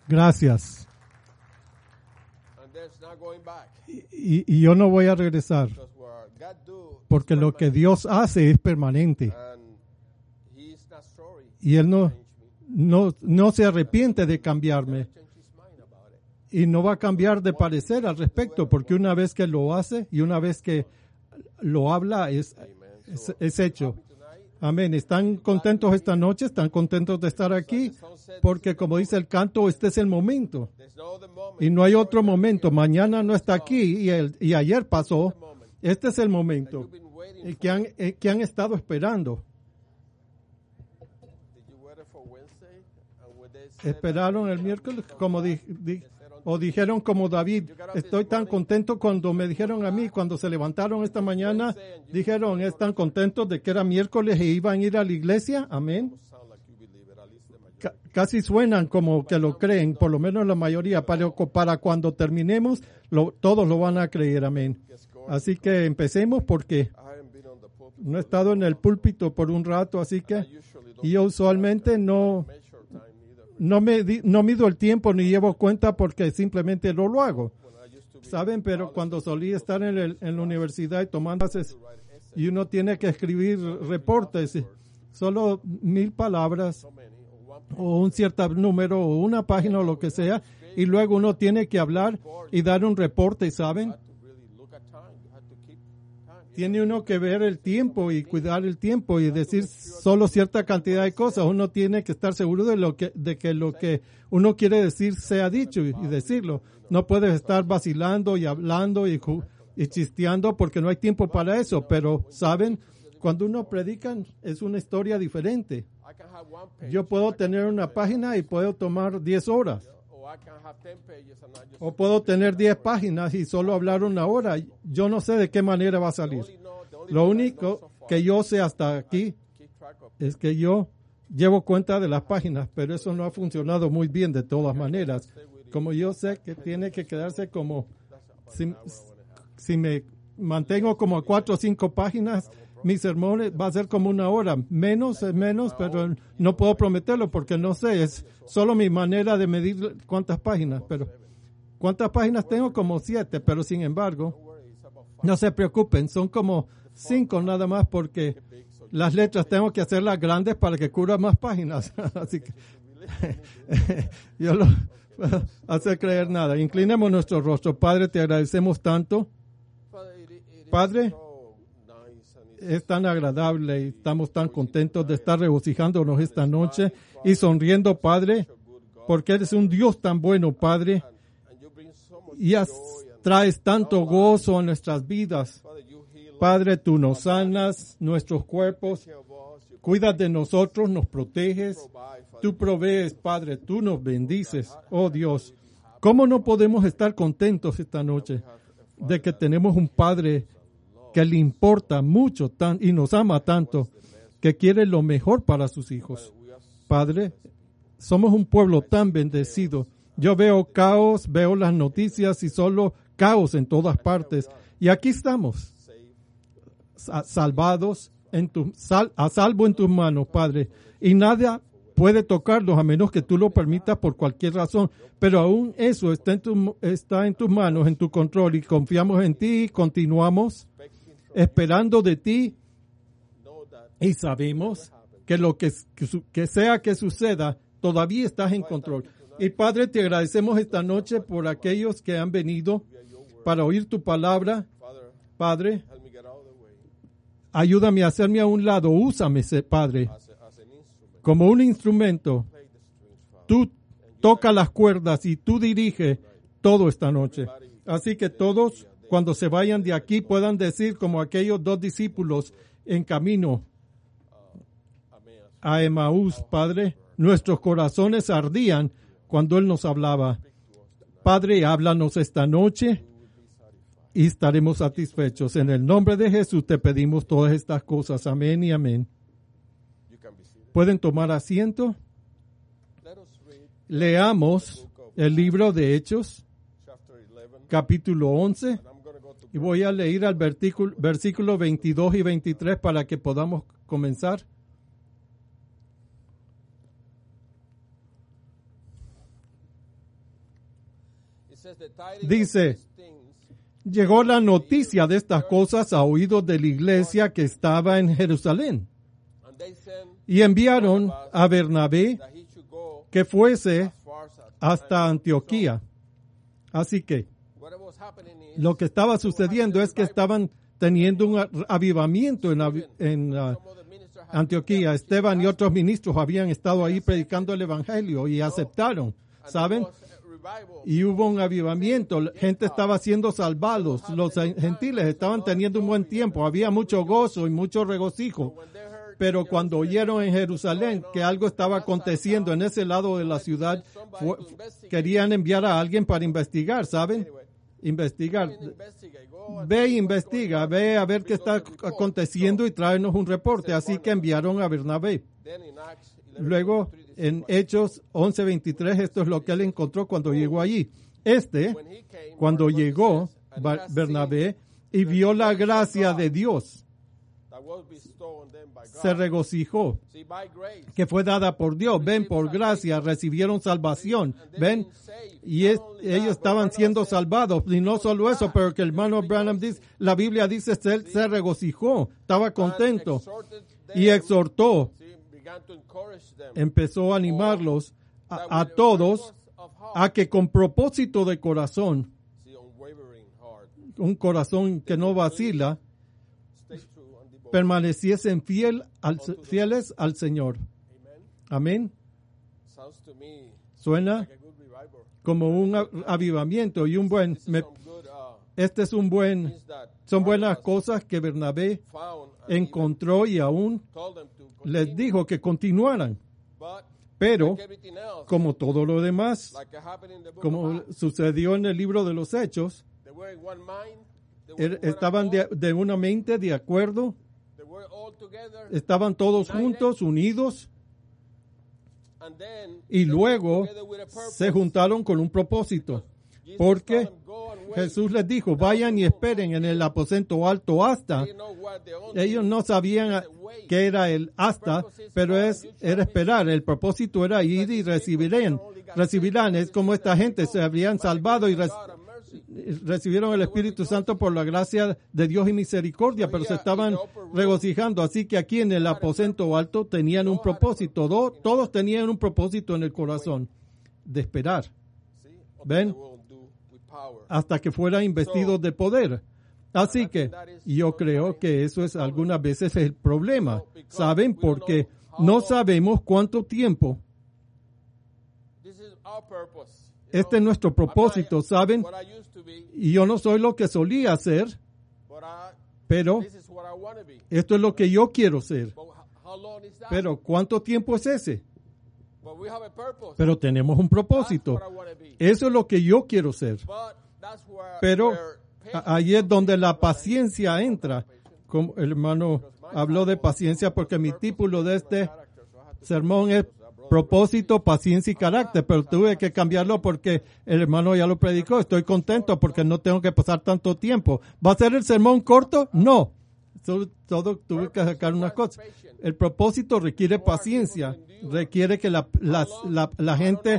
Gracias. And there's not going back. Y yo no voy a regresar, Because what God do porque is lo que Dios hace es permanente. and He is not sorry. Y Él no, Change me. no se arrepiente de cambiarme. Change His mind about it. Y no va a cambiar de parecer al respecto, porque una vez que lo hace y una vez que lo habla es hecho. Tonight, Amén. ¿Están contentos esta noche? ¿Están contentos de estar aquí? Porque como dice el canto, este es el momento. there's no other moment. Y no hay otro momento. Mañana no está aquí y ayer pasó. Este es el momento You've been waiting. el que han estado esperando. Did you wait for Wednesday? And when they said Esperaron el miércoles, como o dijeron como David, estoy tan contento cuando me dijeron a mí, cuando se levantaron esta mañana, dijeron, ¿están contentos de que era miércoles e iban a ir a la iglesia? Amén. sound like you believe it, at least the majority. Casi suenan como que lo creen, por lo menos la mayoría, para cuando terminemos, todos lo van a creer, amén. Así que empecemos porque I haven't been on the pulpit. no he estado en el púlpito por un rato, así que Usually don't y yo usualmente no measure time either. no mido el tiempo ni llevo cuenta porque simplemente no lo hago. When I used to be ¿Saben? Pero cuando solía estar en la universidad y tomando clases y uno tiene que escribir reportes, solo 1000 palabras so many, or one o un cierto número o una página o lo que sea, y luego uno tiene que hablar y dar un reporte, ¿saben? to really look at time. You have to keep time. Tiene uno que ver el tiempo y cuidar el tiempo y decir solo cierta cantidad de cosas. Uno tiene que estar seguro de que lo que uno quiere decir sea dicho y decirlo. No puedes estar vacilando y hablando y chisteando porque no hay tiempo para eso. Pero, ¿saben? Cuando uno predica es una historia diferente. I can have one page, Yo puedo tener una página y puedo tomar 10 horas. or I can have 10 pages and I just O puedo tener 10 páginas y solo hablar una hora. Yo no sé de qué manera va a salir. the only Lo thing I know único so far, que yo sé hasta aquí keep track of es que yo llevo cuenta de las páginas, pero eso no ha funcionado muy bien de todas maneras. Como yo sé que tiene que quedarse como, si me mantengo como a 4 o 5 páginas, mis sermones va a ser como una hora. Menos es menos, pero no puedo prometerlo porque no sé, es solo mi manera de medir cuántas páginas. Pero ¿cuántas páginas tengo? Como 7, pero sin embargo, no se preocupen, son como 5 nada más porque las letras tengo que hacerlas grandes para que cubra más páginas. Así que yo lo puedo hacer creer nada. Inclinemos nuestro rostro. Padre, te agradecemos tanto. Father, it is Padre, so nice and it's es tan agradable y estamos tan contentos de estar regocijándonos esta noche y sonriendo, Padre, porque eres un Dios tan bueno, Padre, and you bring so much y traes tanto gozo a nuestras vidas. Father, you heal Padre, tú nos sanas nuestros cuerpos, care of us, you cuidas de nosotros, nos proteges, provide, Father. tú provees, Padre, tú nos bendices. Oh Dios, ¿cómo no podemos estar contentos esta noche de que tenemos un Padre que le importa mucho y nos ama tanto, que quiere lo mejor para sus hijos? Padre, somos un pueblo tan bendecido. Yo veo caos, veo las noticias y solo caos en todas partes. Y aquí estamos, salvados, a salvo en tus manos, Padre. Y nada puede tocarnos a menos que tú lo permitas por cualquier razón. Pero aún eso está en tus manos, en tu control. Y confiamos en ti y continuamos esperando de ti. Y sabemos que lo que sea que suceda, todavía estás en control. Y Padre, te agradecemos esta noche por aquellos que han venido para oír tu palabra. Padre, Help me get out of the way ayúdame a hacerme a un lado. Úsame, Padre, as an instrument. como un instrumento. Play the strings, Father. Tú toca las cuerdas y tú dirige todo esta noche. Así que todos, cuando se vayan de aquí, puedan decir como aquellos 2 discípulos en camino a Emaús, Padre, nuestros corazones ardían cuando Él nos hablaba. Padre, háblanos esta noche y estaremos satisfechos. En el nombre de Jesús te pedimos todas estas cosas. Amén y amén. You can be seated. ¿Pueden tomar asiento? Let us read Leamos el libro de Hechos, chapter 11. capítulo 11. And I'm going to go to Y voy a leer al versículo 22 y 23 para que podamos comenzar. It says the tidings Dice, of these things llegó la noticia de estas cosas a oídos de la iglesia que estaba en Jerusalén. and they sent Y enviaron a Bernabé that he should go que fuese as far as hasta Antioquía. Así que what was happening is lo que estaba sucediendo es que estaban teniendo un avivamiento en some of the ministers had Antioquía. Esteban y otros ministros habían estado ahí predicando el evangelio y aceptaron, ¿saben? was a revival. Y hubo un avivamiento, la gente estaba siendo salvados, los gentiles estaban teniendo un buen tiempo, había mucho gozo y mucho regocijo. When they heard Pero cuando oyeron en Jerusalén que algo estaba aconteciendo en ese lado de la ciudad, querían enviar a alguien para investigar, ¿saben? Investigar. investigate, go and Ve e investiga, ve a ver qué está aconteciendo y tráenos un reporte. Así que enviaron a Bernabé. then in Acts 11, Luego, en Hechos 11:23, esto es lo que él encontró cuando llegó allí. when he came, Cuando llegó Bernabé y vio la gracia de Dios, that was bestowed on them by God. se regocijó, See, by grace, que fue dada por Dios. Ven, por gracia recibieron salvación. Ven, y ellos estaban siendo salvados. Y no solo eso, pero que el hermano Branham dice, la Biblia dice, él se regocijó, estaba contento exhorted them, y exhortó, see, began to encourage them empezó a animarlos that a with todos purpose of heart, a que con propósito de corazón, see, unwavering heart, un corazón que no vacila, stay true and devoted. permaneciesen fieles al Señor. Amen. Amén. Sounds to me Suena like a good revival. como un avivamiento y un buen... This is some good Este es un buen... things that Son buenas Barnabas cosas que Bernabé found and even encontró y aún told them to les continue. dijo que continuaran. But Pero, like everything else, como todo lo demás, like it happened in the book como of Acts, sucedió en el libro de los Hechos, they were in one mind, they were in one estaban accord, de una mente de acuerdo, they were all together, estaban todos juntos, unidos, and then y they luego were together with a purpose. se juntaron con un propósito. Jesus Porque told them, "Go and wait." Jesús les dijo, vayan y esperen en el aposento alto hasta. They know what their own Ellos no sabían qué era el hasta, pero era esperar. El propósito era ir y recibirán. Es como esta gente se habrían salvado y God and mercy. recibieron el Espíritu Santo por la gracia de Dios y misericordia, pero se estaban regocijando. Así que aquí en el aposento alto tenían un propósito. Todos tenían un propósito en el corazón de esperar See? Ven. They will do with power. hasta que fueran investidos de poder. Así que yo creo que eso es algunas veces el problema. ¿Saben? Porque no sabemos cuánto tiempo. This is our purpose. Este es nuestro propósito, ¿saben? What I used to be, Y yo no soy lo que solía hacer, but pero this is what I want to be. esto es lo que yo quiero ser. But how long is that? Pero ¿cuánto tiempo es ese? But we have a purpose. Pero tenemos un That's propósito. what I want to be. Eso es lo que yo quiero ser. But that's where, Pero where ahí es donde la paciencia entra. Como el hermano habló de paciencia porque mi título de este sermón es propósito, paciencia y carácter, pero tuve que cambiarlo porque el hermano ya lo predicó. Estoy contento porque no tengo que pasar tanto tiempo. ¿Va a ser el sermón corto? No. Todo tuve que sacar unas cosas. El propósito requiere paciencia, requiere que la gente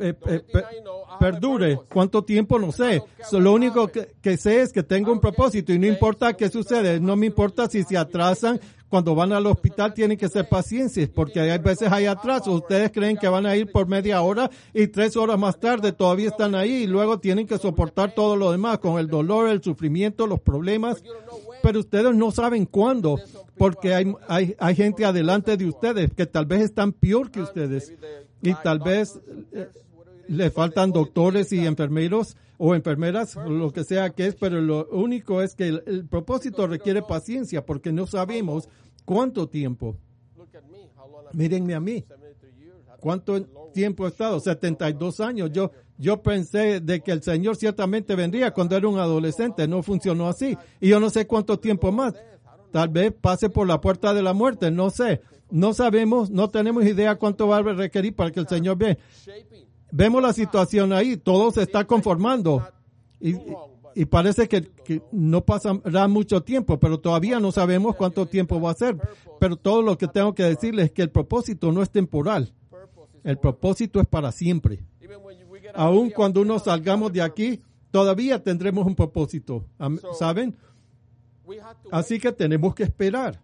perdure. ¿Cuánto tiempo? No sé. Lo único que sé es que tengo un propósito y no importa qué sucede. No me importa si se atrasan. Cuando van al hospital tienen que ser pacientes porque hay veces hay atrasos. Ustedes creen que van a ir por media hora y 3 horas más tarde todavía están ahí y luego tienen que soportar todo lo demás con el dolor, el sufrimiento, los problemas. Pero ustedes no saben cuándo porque hay gente adelante de ustedes que tal vez están peor que ustedes y tal vez le faltan doctores y enfermeros o enfermeras, lo que sea que es, pero lo único es que el propósito requiere paciencia porque no sabemos cuánto tiempo. look at me, how long I've Mírenme a mí, 73 years. cuánto tiempo he estado, 72 años. Yo pensé de que el Señor ciertamente vendría cuando era un adolescente, no funcionó así. Y yo no sé cuánto tiempo más. Tal vez pase por la puerta de la muerte, no sé. No sabemos, no tenemos idea cuánto va a requerir para que el Señor venga. Shaping. Vemos la situación ahí, todo se está conformando y parece que no pasará mucho tiempo, pero todavía no sabemos cuánto tiempo va a ser. Pero todo lo que tengo que decirles es que el propósito no es temporal, Purpose is el propósito es para siempre. even when we get Aun cuando nos salgamos de aquí, todavía tendremos un propósito. ¿Saben? We have to Así que tenemos que esperar.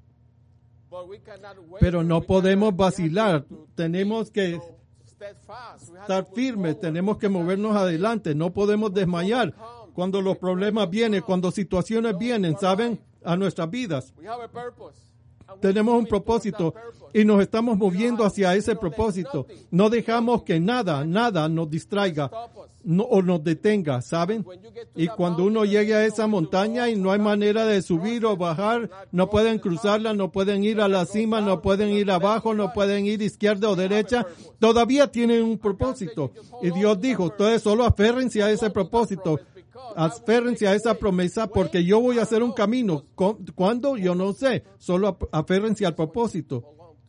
but we cannot wait, Pero no we podemos cannot- we have vacilar. to Tenemos que steadfast. We have estar to move firmes, forward. tenemos que movernos adelante. No podemos desmayar. Cuando los problemas vienen, cuando situaciones vienen, ¿saben? A nuestras vidas. We have a purpose. And we Tenemos un move towards propósito that purpose. y nos estamos moviendo hacia ese propósito. No dejamos que nada nos distraiga Stop us. o nos detenga, ¿saben? Y cuando uno llegue a esa montaña y no hay manera de subir o bajar, no pueden cruzarla, no pueden ir a la cima, no pueden ir abajo, no pueden ir izquierda o derecha, todavía tienen un propósito. Y Dios dijo, ustedes solo aférrense a ese propósito. Aférrense a esa promesa porque yo voy a hacer un camino. ¿Cuándo? Yo no sé. Solo aférrense al propósito.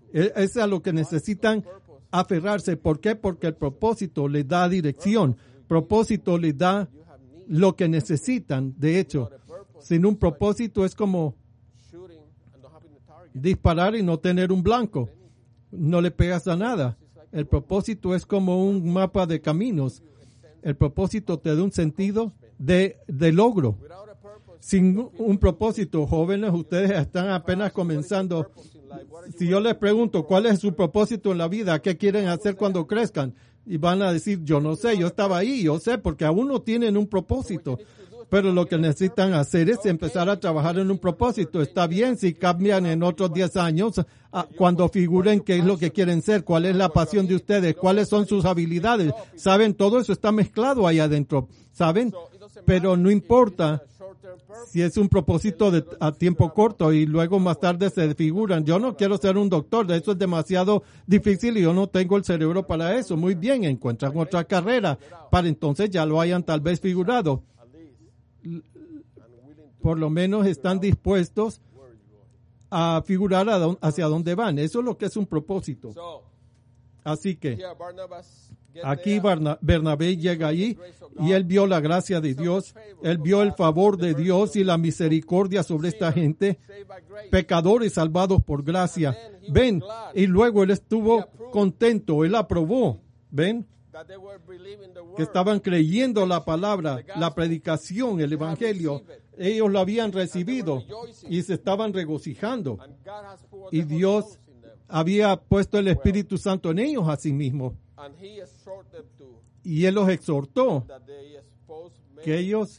Es a lo que necesitan aferrarse. ¿Por qué? Porque el propósito les da dirección. Propósito les da lo que necesitan. De hecho, sin un propósito es como Shooting and not having the target. disparar y no tener un blanco. No le pegas a nada. El propósito es como un mapa de caminos. El propósito te da un sentido de logro. Without a purpose, Sin un propósito, jóvenes, ustedes están apenas comenzando. Si yo les pregunto cuál es su propósito en la vida, qué quieren hacer cuando crezcan, y van a decir, yo no sé, yo estaba ahí, yo sé, porque aún no tienen un propósito. Pero lo que necesitan hacer es empezar a trabajar en un propósito. Está bien si cambian en otros 10 años, cuando figuren qué es lo que quieren ser, cuál es la pasión de ustedes, cuáles son sus habilidades. ¿Saben? Todo eso está mezclado ahí adentro. ¿Saben? Pero no importa short-term purpose. si es un propósito a tiempo corto y luego más tarde se desfiguran. Yo no quiero ser un doctor, eso es demasiado difícil y yo no tengo el cerebro para eso. Muy bien, encuentran otra carrera para entonces ya lo hayan tal vez figurado. At least. And willing to Por lo menos están dispuestos where you going. a figurar hacia dónde van. Eso es lo que es un propósito. So, Así que yeah, Barnabas get aquí there. Bernabé llega allí y él vio la gracia de Dios, él vio el favor de Dios y la misericordia sobre esta gente, Saved by grace. pecadores salvados por gracia. Ven, y luego él estuvo contento, él aprobó, ven, That they were believing the word. que estaban creyendo la palabra, la predicación, el evangelio. Ellos lo habían recibido y se estaban regocijando. And God has poured Y the Holy Dios Ghost in them. había puesto el Espíritu Santo en ellos a sí mismo. And he exhorted them to Y él los exhortó that they expose men. que ellos,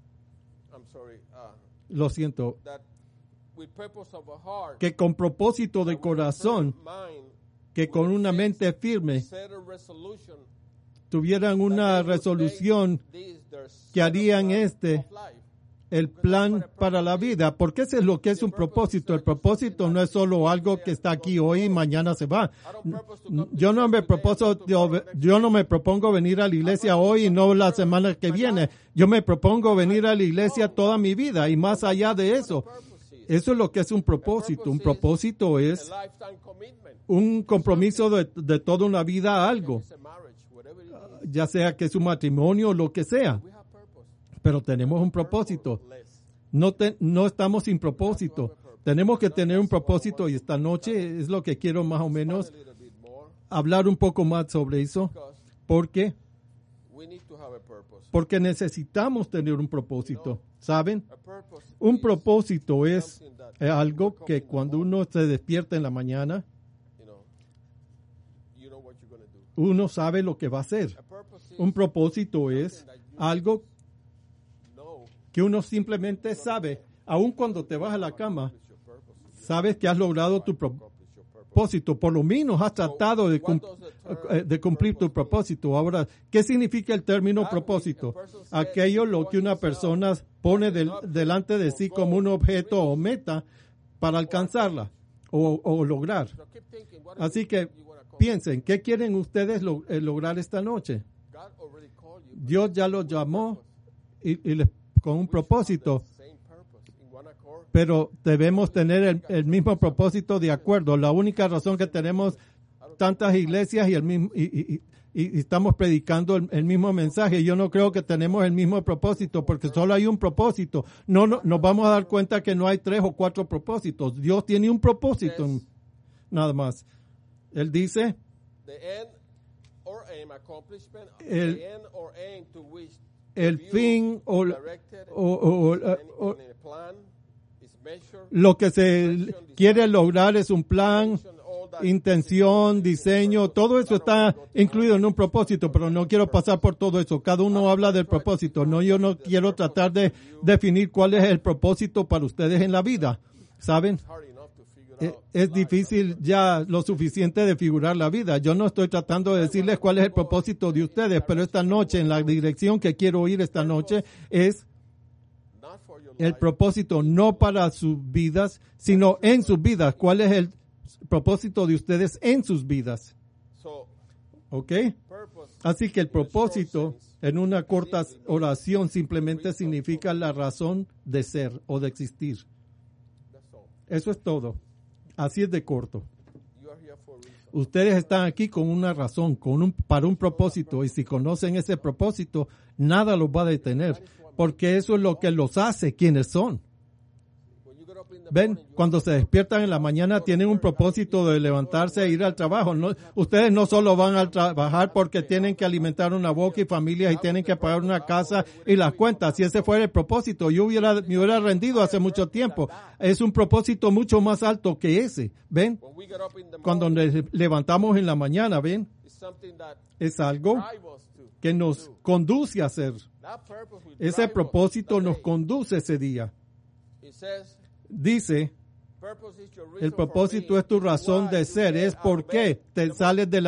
I'm sorry. lo siento, That with purpose of a heart. que con propósito de corazón, Mind. que con una mente firme, Set a resolution. tuvieran una resolución This their que harían plan este of life. el plan para la vida, porque ese es lo que es un propósito. El propósito no es solo algo que está aquí hoy y mañana se va. Yo no me propongo venir a la iglesia hoy y no la semana que viene. Yo me propongo venir a la iglesia toda mi vida y más allá de eso. Eso es lo que es un propósito. Un propósito es A lifetime commitment. un compromiso de toda una vida a algo, It's a marriage, whatever it is. ya sea que es un matrimonio o lo que sea. We have purpose. Pero tenemos un propósito. Less. No estamos sin propósito. Tenemos que tener un propósito y esta noche es lo que quiero más o menos A little bit more hablar un poco más sobre eso. because Porque we need to have a purpose. Porque necesitamos tener un propósito. ¿Saben? A purpose Un is propósito es something that algo que cuando uno se despierta en la mañana, you know what you're going to do. uno sabe lo que va a hacer. A purpose is Un propósito es algo know que uno simplemente sabe, aun cuando te vas a la cama, your purpose. sabes que has logrado tu propósito, por lo menos has tratado de cumplir tu propósito. Ahora, ¿qué significa el término propósito? Aquello lo que una persona pone delante de sí como un objeto o meta para alcanzarla o lograr. So keep thinking, what Así que you want to call piensen, ¿qué quieren ustedes lograr esta noche? God already called you. Dios ya los llamó con un propósito, Same purpose in one accord. pero debemos tener el mismo propósito de acuerdo. La única razón que tenemos tantas iglesias y estamos predicando el mismo mensaje, yo no creo que tenemos el mismo propósito, porque solo hay un propósito. No nos vamos a dar cuenta que no hay 3 o 4 propósitos. Dios tiene un propósito, nada más. Él dice, The end or aim, accomplishment, El- the end or aim to which el you fin o directed o- in a plan is measured, lo que se quiere lograr es un plan, all that intención, diseño, todo eso está incluido en un propósito, pero no quiero pasar por todo eso. Cada uno habla del propósito. No, yo no quiero tratar de definir cuál es el propósito para ustedes en la vida. ¿Saben? hard enough to figure out. Es difícil ya lo suficiente de figurar la vida. Yo no estoy tratando de decirles cuál es el propósito de ustedes, pero esta noche, en la dirección que quiero ir esta noche, es Not for your el life, propósito no para sus vidas, sino en sus vidas. ¿Cuál es el propósito de ustedes en sus vidas? so ¿Ok? purpose. Así que el propósito en una corta oración simplemente significa la razón de ser o de existir. That's all. Eso es todo. Así es de corto. You are here for a reason. Ustedes están aquí con una razón, para un propósito, y si conocen ese propósito, nada los va a detener, porque eso es lo que los hace quienes son. When you get up in the Ven, morning, you cuando se despiertan en la mañana tienen un propósito de levantarse e ir al trabajo. No, ustedes no solo van a trabajar porque tienen que alimentar una boca y familias y tienen que pagar una casa y las cuentas. Si ese fuera el propósito, me hubiera rendido hace mucho tiempo. Es un propósito mucho más alto que ese. Ven, when we get up in the cuando morning, nos levantamos en la mañana, ven, it's something that es algo drive us to. que nos conduce a hacer. That purpose will Ese drive us propósito that nos day. conduce ese día. It says, Dice, purpose is your reason el for propósito being. es tu razón Why de you ser, get es out por of qué bed. te sales de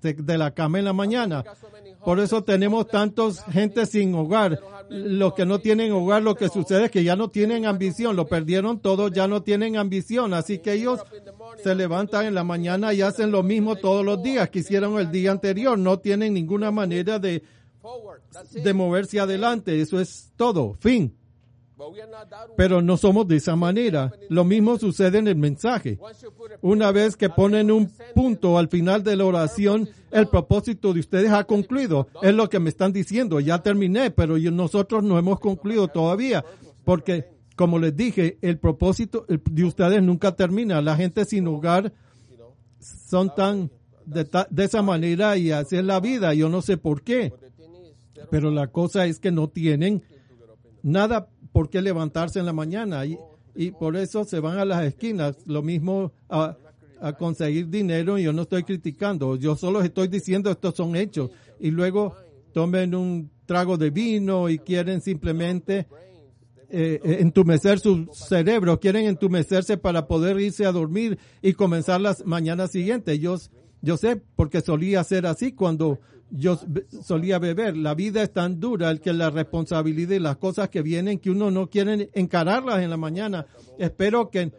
la cama en la mañana. Got so many Por eso tenemos tantos gente sin hogar. Los que no tienen hogar, lo que sucede es que ya no tienen ambición, lo perdieron todo, ya no tienen ambición. Así que ellos se levantan en la mañana y hacen lo mismo todos los días que hicieron el día anterior. No tienen ninguna manera de forward. That's it. moverse adelante. Eso es todo. Fin. But we are not that way. Pero no somos de esa manera. Lo mismo sucede en el mensaje. Once you put a Una vez que ponen un punto al final de la oración, el propósito de ustedes ha concluido. Es lo que me están diciendo. Ya terminé, pero nosotros no hemos concluido todavía. Porque, como les dije, el propósito de ustedes nunca termina. La gente sin hogar son tan de esa manera y así es la vida. Yo no sé por qué. the thing is, they don't Pero la cosa es que no tienen nada por qué levantarse en la mañana y por eso se van a las esquinas. Lo mismo a conseguir dinero. Yo no estoy criticando, yo solo estoy diciendo estos son hechos. Y luego tomen un trago de vino y quieren simplemente entumecer su cerebro, quieren entumecerse para poder irse a dormir y comenzar las mañanas siguientes. Yo sé porque solía ser así cuando yo solía beber. La vida es tan dura, el que la responsabilidad y las cosas que vienen que uno no quiere encararlas en la mañana. Espero que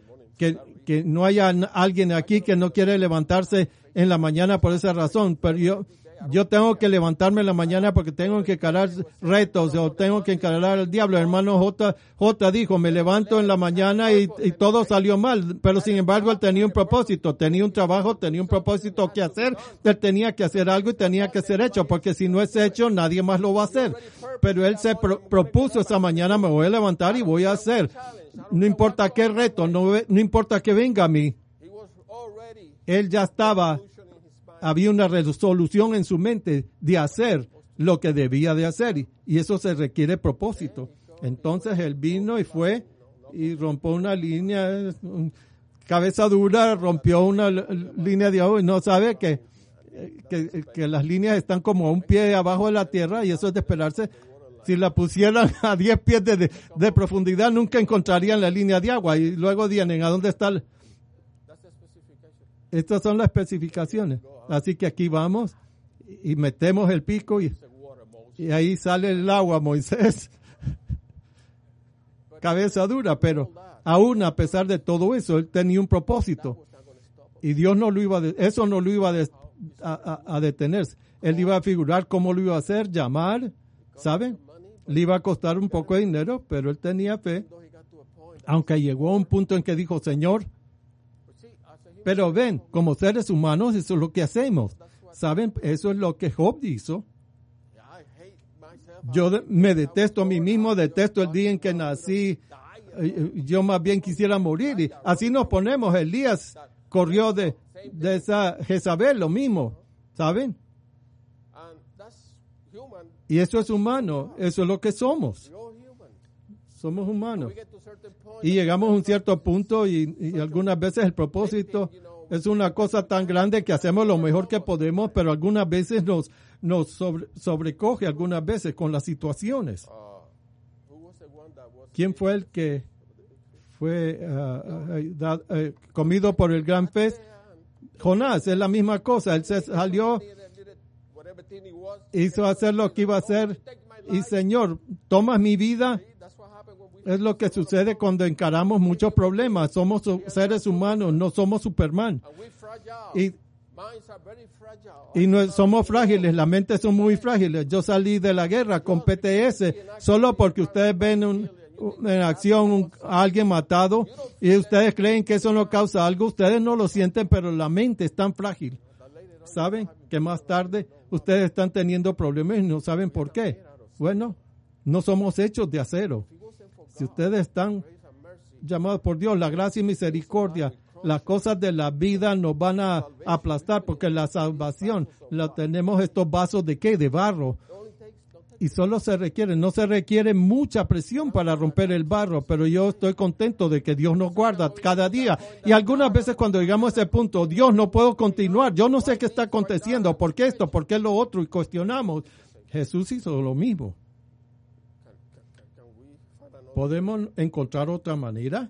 no haya alguien aquí que no quiere levantarse en la mañana por esa razón, pero yo tengo que levantarme en la mañana porque tengo que encarar retos o tengo que encarar al diablo. El hermano J dijo, me levanto en la mañana y todo salió mal, pero sin embargo él tenía un propósito, tenía un trabajo, tenía un propósito que hacer, él tenía que hacer algo y tenía que ser hecho, porque si no es hecho nadie más lo va a hacer. Pero él se propuso esa mañana, me voy a levantar y voy a hacer. No importa qué reto, no importa que venga a mí. he was already Él ya estaba, solution in his mind. había una resolución en su mente de hacer lo que debía de hacer y eso se requiere propósito. Entonces él vino y fue y rompió una línea, cabeza dura, rompió una línea de agua y no sabe que las líneas están como a un pie abajo de la tierra y eso es de esperarse. Si la pusieran a 10 pies de profundidad, nunca encontrarían la línea de agua. Y luego tienen, ¿a dónde está? That's the specification. Estas son las especificaciones. Así que aquí vamos y metemos el pico y ahí sale el agua, Moisés. Cabeza dura, pero aún a pesar de todo eso, él tenía un propósito. Y Dios no lo iba eso no lo iba a detenerse. Él iba a figurar cómo lo iba a hacer, llamar, ¿saben? Le iba a costar un poco de dinero, pero él tenía fe. Though he got to a point. Aunque llegó a un punto en que dijo, Señor, But see, as a human, pero ven, como seres humanos, eso es lo que hacemos. ¿Saben? Eso es lo que Job hizo. I hate myself. Yo me detesto a mí mismo, detesto el día en que nací. Yo más bien quisiera morir. Y así nos ponemos. Elías corrió de esa Jezabel, lo mismo. ¿Saben? that's human. Y eso es humano, eso es lo que somos. We're all human. Somos humanos. We get to a certain point. Y llegamos a un cierto punto y algunas veces el propósito es una cosa tan grande que hacemos lo mejor que podemos, pero algunas veces nos sobrecoge, algunas veces con las situaciones. Who was the one that was ¿Quién fue el que fue comido por el gran pez? Jonás, es la misma cosa. Él se salió, whatever thing he was? hizo hacer lo que iba a hacer. Y Señor, tomas mi vida. That's what happened when we Es lo que sucede cuando encaramos muchos problemas. Somos seres humanos, no somos Superman. and we fragile. Y, Minds are very fragile. y no, somos frágiles, las mentes son muy frágiles. Yo salí de la guerra con PTS solo porque ustedes ven en acción a alguien matado y ustedes creen que eso no causa algo. Ustedes no lo sienten, pero la mente es tan frágil. ¿Saben? Que más tarde ustedes están teniendo problemas y no saben por qué. Bueno, no somos hechos de acero. Si ustedes están llamados por Dios, la gracia y misericordia, las cosas de la vida nos van a aplastar porque la salvación la tenemos estos vasos de ¿qué? De barro. Y solo no se requiere mucha presión para romper el barro, pero yo estoy contento de que Dios nos guarda cada día. Y algunas veces cuando llegamos a ese punto, Dios, no puedo continuar, yo no sé qué está aconteciendo, ¿por qué esto? ¿Por qué lo otro? Y cuestionamos. Jesús hizo lo mismo. Can we find another? ¿Podemos encontrar otra manera?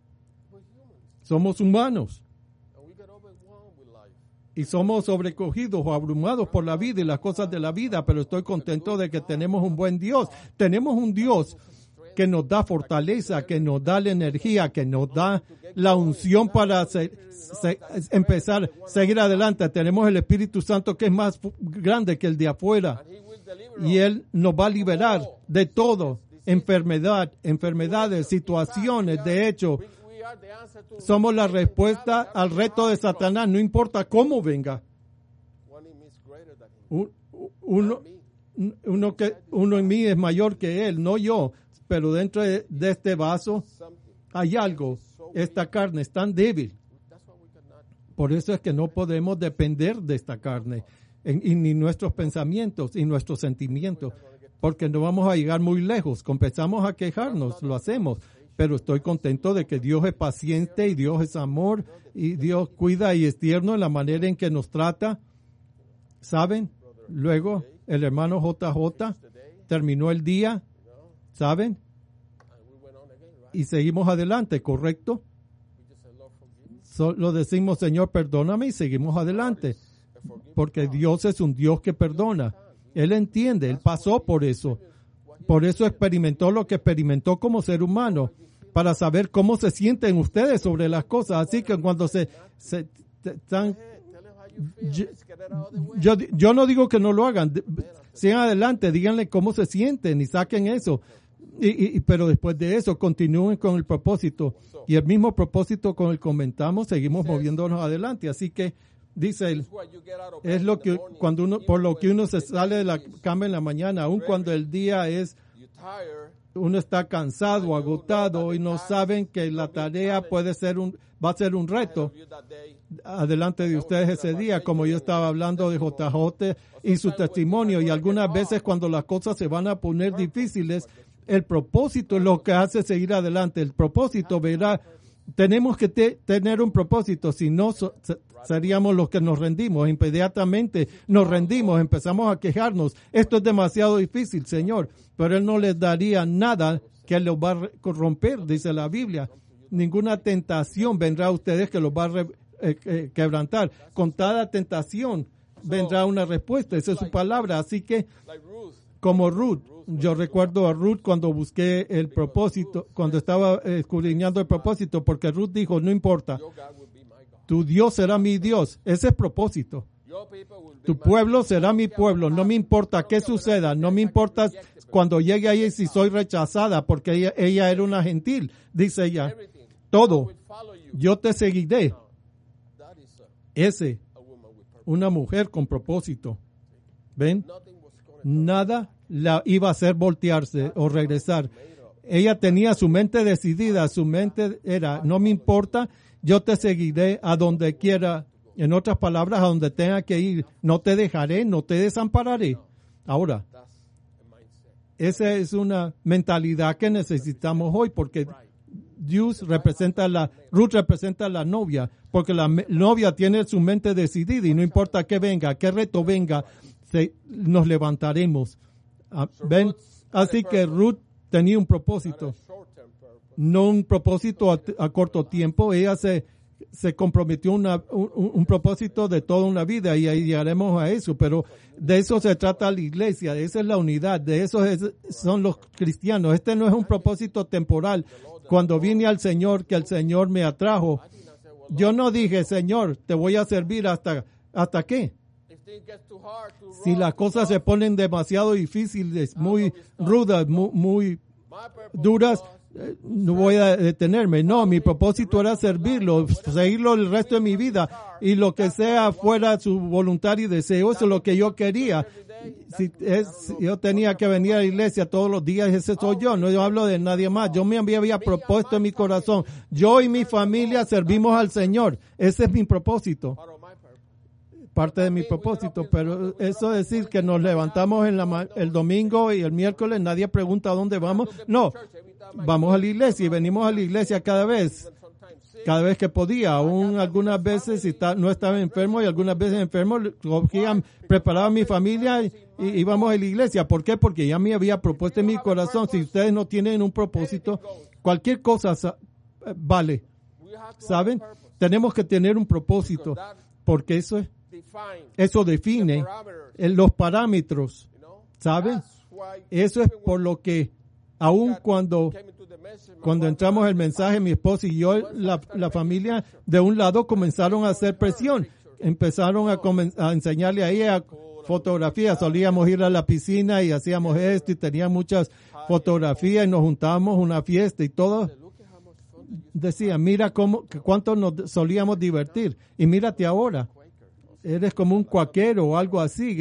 Somos humanos And we get overwhelmed with life. y somos sobrecogidos o abrumados por la vida y las cosas de la vida, pero estoy contento de que tenemos un buen Dios. Tenemos un Dios que nos da fortaleza, que nos da la energía, que nos da la unción para empezar, seguir adelante. Tenemos el Espíritu Santo que es más grande que el de afuera And he will deliver y Él nos va a liberar de todo, enfermedades, situaciones. De hecho, we are the answer to somos la respuesta al reto de Satanás, no importa cómo venga. one in me is greater than him. Uno en mí es mayor que él, no yo, pero dentro de este vaso Something. hay algo. Esta carne es tan débil. That's why we cannot. Por eso es que no podemos depender de esta carne, y ni nuestros pensamientos y nuestros sentimientos, porque no vamos a llegar muy lejos. Comenzamos a quejarnos, lo hacemos, pero estoy contento de que Dios es paciente y Dios es amor y Dios cuida y es tierno en la manera en que nos trata. ¿Saben? Luego el hermano JJ terminó el día, ¿saben? And we went on again, right? Y seguimos adelante, ¿correcto? We just said, Lord, forgive me. Solo decimos, Señor, perdóname y seguimos adelante. Porque Dios es un Dios que perdona. Él entiende, Él pasó por eso. Por eso experimentó lo que experimentó como ser humano, para saber cómo se sienten ustedes sobre las cosas. Así que cuando están... Tell him how you feel. Let's get it out of the way. Yo no digo que no lo hagan. Sigan adelante, díganle cómo se sienten y saquen eso. Pero después de eso, continúen con el propósito. Y el mismo propósito con el que comentamos, seguimos moviéndonos adelante. Así que, dice él, It's what you get out of es bed lo in the que morning. cuando uno, por lo que uno se sale de la cama en la mañana, aun cuando el día es, You're tired. uno está cansado, agotado y no saben que la tarea va a ser un reto You that day. adelante de ustedes ese día, como yo estaba hablando de JJ y su testimonio. Y algunas veces cuando las cosas se van a poner difíciles, el propósito es lo que hace seguir adelante. El propósito, verá, tenemos que tener un propósito, si no seríamos los que nos rendimos. Inmediatamente nos rendimos, empezamos a quejarnos. Esto es demasiado difícil, Señor, pero Él no les daría nada que los va a corromper, dice la Biblia. Ninguna tentación vendrá a ustedes que los va a quebrantar. Con cada tentación vendrá una respuesta, esa es su palabra. Así que, Like Ruth. como Ruth, yo recuerdo a Ruth cuando busqué el propósito, cuando estaba escudriñando el propósito, porque Ruth dijo, no importa, Your God will be my God. tu Dios será mi Dios. Ese es propósito. Your people will be Tu my pueblo será mi pueblo. No me importa qué suceda, no me importa cuando llegue ahí si soy rechazada, porque ella era una gentil, dice ella. everything. Todo, Will follow you. yo te seguiré. That is Ese, a woman with purpose. una mujer con propósito. ¿Ven? Nothing was going Nada la iba a hacer voltearse o regresar. Ella tenía su mente decidida, su mente era, no me importa, yo te seguiré a donde quiera. En otras palabras, a donde tenga que ir. No te dejaré, no te desampararé. Ahora, esa es una mentalidad que necesitamos hoy, porque Ruth representa la novia, porque la novia tiene su mente decidida y no importa qué venga, qué reto venga, nos levantaremos. ¿Ven? Así que Ruth tenía un propósito, no un propósito a corto tiempo. Ella se comprometió un propósito de toda una vida, y ahí llegaremos a eso, pero de eso se trata la iglesia, esa es la unidad, de eso son los cristianos. Este no es un propósito temporal. Cuando vine al Señor, que el Señor me atrajo, yo no dije, Señor, te voy a servir ¿hasta qué? Si las cosas se ponen demasiado difíciles, muy rudas, muy duras, no voy a detenerme. No, mi propósito era servirlo, seguirlo el resto de mi vida, y lo que sea fuera su voluntad y deseo, eso es lo que yo quería. Si yo tenía que venir a la iglesia todos los días, ese soy yo, no yo hablo de nadie más. Yo me había propuesto en mi corazón, yo y mi familia servimos al Señor. Ese es mi propósito, parte de mi propósito. Pero eso decir que nos levantamos el domingo y el miércoles, nadie pregunta a dónde vamos. No, vamos a la iglesia y venimos a la iglesia cada vez que podía. Aún algunas veces no estaba enfermo, y algunas veces enfermo, preparaba a mi familia y íbamos a la iglesia. ¿Por qué? Porque ya me había propuesto en mi corazón. Si ustedes no tienen un propósito, cualquier cosa vale. ¿Saben? Tenemos que tener un propósito, porque eso define los parámetros. ¿Saben? Eso es por lo que aún cuando entramos el mensaje, mi esposa y yo, la familia de un lado comenzaron a hacer presión. Empezaron a enseñarle a ella fotografías. Solíamos ir a la piscina y hacíamos esto, y tenía muchas fotografías, y nos juntábamos una fiesta y todo. Decía, mira cuánto nos solíamos divertir, y mírate ahora. Eres como un cuaquero o algo así.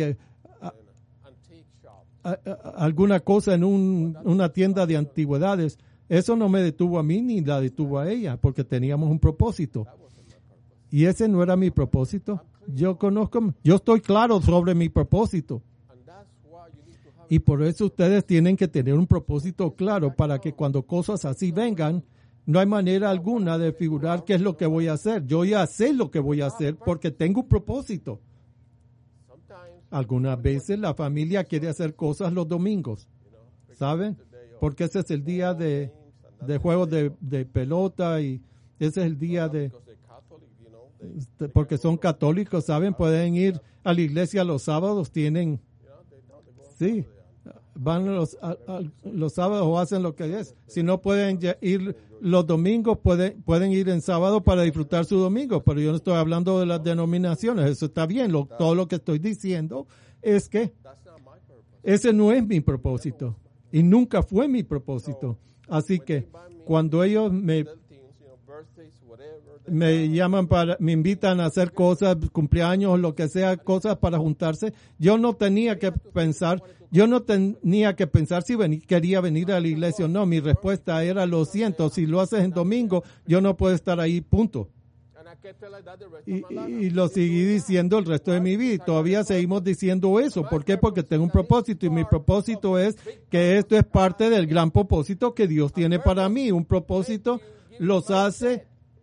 Alguna cosa en una tienda de antigüedades. Eso no me detuvo a mí ni la detuvo a ella, porque teníamos un propósito. Y ese no era mi propósito. Yo estoy claro sobre mi propósito. Y por eso ustedes tienen que tener un propósito claro, para que cuando cosas así vengan, no hay manera alguna de figurar qué es lo que voy a hacer. Yo ya sé lo que voy a hacer porque tengo un propósito. Algunas veces la familia quiere hacer cosas los domingos, ¿saben? Porque ese es el día de juegos de pelota, y ese es el día porque son católicos, ¿saben? Pueden ir a la iglesia los sábados, van los sábados o hacen lo que es. Si no pueden ir los domingos, pueden ir en sábado para disfrutar su domingo. Pero yo no estoy hablando de las denominaciones, eso está bien. Todo lo que estoy diciendo es que ese no es mi propósito y nunca fue mi propósito. Así que cuando ellos me llaman me invitan a hacer cosas, cumpleaños, lo que sea, cosas para juntarse, yo no tenía que pensar si quería venir a la iglesia o no. Mi respuesta era, lo siento, si lo haces en domingo, yo no puedo estar ahí, punto. Y lo seguí diciendo el resto de mi vida, y todavía seguimos diciendo eso. ¿Por qué? Porque tengo un propósito, y mi propósito es que esto es parte del gran propósito que Dios tiene para mí. Un propósito los hace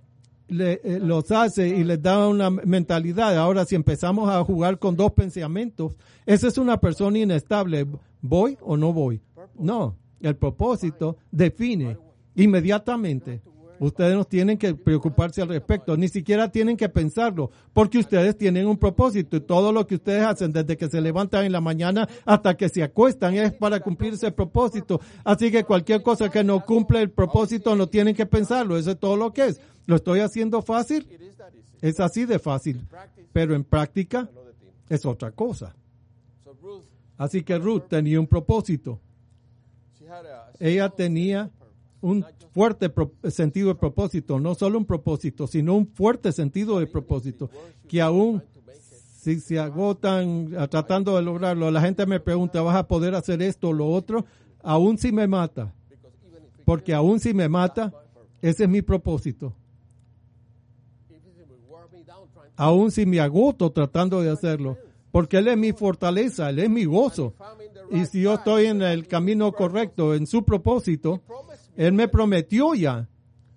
y les da una mentalidad. Ahora, si empezamos a jugar con dos pensamientos, esa es una persona inestable. ¿Voy o no voy? No, el propósito define inmediatamente. Ustedes no tienen que preocuparse al respecto, ni siquiera tienen que pensarlo, porque ustedes tienen un propósito, y todo lo que ustedes hacen desde que se levantan en la mañana hasta que se acuestan es para cumplir ese propósito. Así que cualquier cosa que no cumple el propósito no tienen que pensarlo. Eso es todo lo que es. ¿Lo estoy haciendo fácil? Es así de fácil, pero en práctica es otra cosa. Así que Ruth tenía un propósito. Ella tenía un fuerte sentido de propósito, no solo un propósito, sino un fuerte sentido de propósito, que aún si se agotan tratando de lograrlo, la gente me pregunta, ¿vas a poder hacer esto o lo otro? Aún si me mata, porque aún si me mata, ese es mi propósito. Aún si me agoto tratando de hacerlo, porque Él es mi fortaleza, Él es mi gozo. Y si yo estoy en el camino correcto, en su propósito, Él me prometió ya.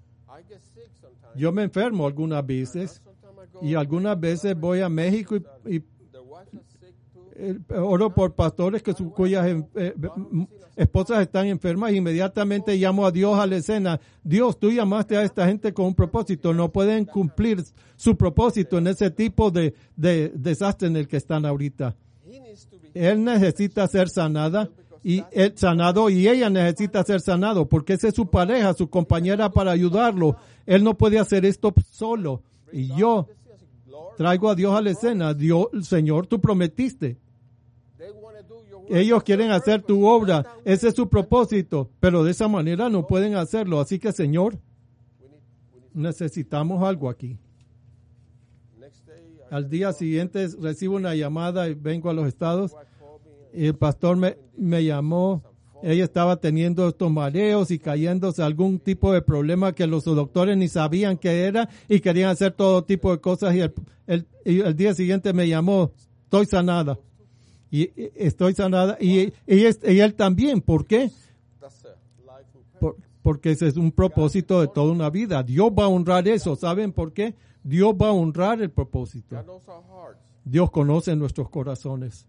Yo me enfermo algunas veces y algunas veces voy a México y oro por pastores cuyas esposas están enfermas. Inmediatamente llamo a Dios a la escena. Dios, tú llamaste a esta gente con un propósito. No pueden cumplir su propósito en ese tipo de desastre en el que están ahorita. Él necesita ser sanado y ella necesita ser sanado porque esa es su pareja, su compañera para ayudarlo. Él no puede hacer esto solo. Y yo traigo a Dios a la escena. Dios, Señor, tú prometiste. Ellos quieren hacer tu obra. Ese es su propósito. Pero de esa manera no pueden hacerlo. Así que, Señor, necesitamos algo aquí. Al día siguiente recibo una llamada y vengo a los Estados. Y el pastor me llamó. Ella estaba teniendo estos mareos y cayéndose algún tipo de problema que los doctores ni sabían qué era y querían hacer todo tipo de cosas. Y el día siguiente me llamó. Estoy sanada. Y estoy sanada. Y él también. ¿Por qué? Porque ese es un propósito de toda una vida. Dios va a honrar eso. ¿Saben por qué? Dios va a honrar el propósito. Dios conoce nuestros corazones.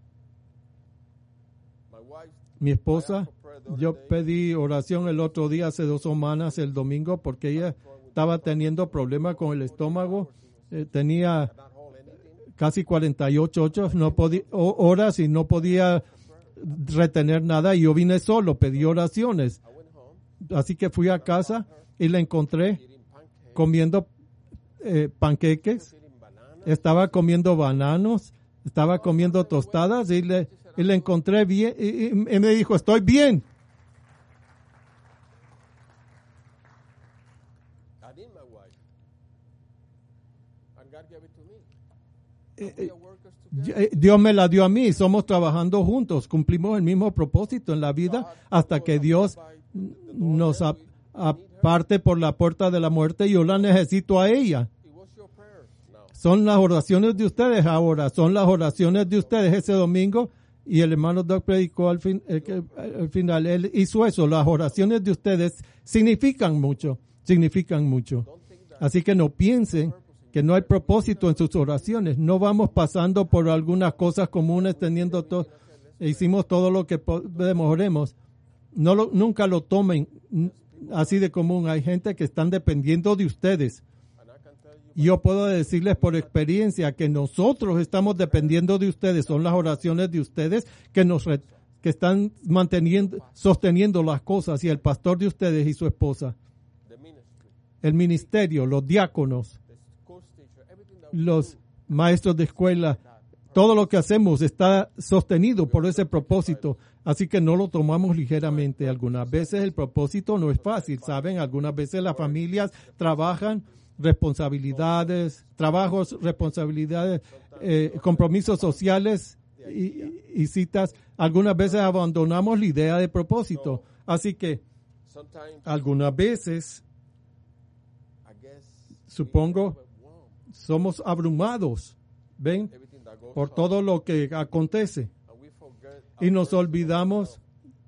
Mi esposa, yo pedí oración el otro día, hace 2 semanas, el domingo, porque ella estaba teniendo problemas con el estómago. Tenía casi 48 horas y no podía retener nada. Y yo vine solo, pedí oraciones. Así que fui a casa y la encontré comiendo panqueques, estaba comiendo bananos, estaba comiendo tostadas y le encontré bien y me dijo, estoy bien. Dios me la dio a mí, somos trabajando juntos, cumplimos el mismo propósito en la vida hasta que Dios nos aparte por la puerta de la muerte y yo la necesito a ella. Son las oraciones de ustedes ahora, son las oraciones de ustedes ese domingo y el hermano Doug predicó al final, él hizo eso, las oraciones de ustedes significan mucho. Así que no piensen que no hay propósito en sus oraciones, no vamos pasando por algunas cosas comunes teniendo todo, hicimos todo lo que podemos, nunca lo tomen así de común, hay gente que están dependiendo de ustedes. Yo puedo decirles por experiencia que nosotros estamos dependiendo de ustedes. Son las oraciones de ustedes que están sosteniendo las cosas y el pastor de ustedes y su esposa. El ministerio, los diáconos, los maestros de escuela, todo lo que hacemos está sostenido por ese propósito. Así que no lo tomamos ligeramente. Algunas veces el propósito no es fácil, ¿saben? Algunas veces las familias trabajan responsabilidades, compromisos sociales y citas. Algunas veces abandonamos la idea de propósito. Así que algunas veces, supongo, somos abrumados, ¿ven? Por todo lo que acontece. Y nos olvidamos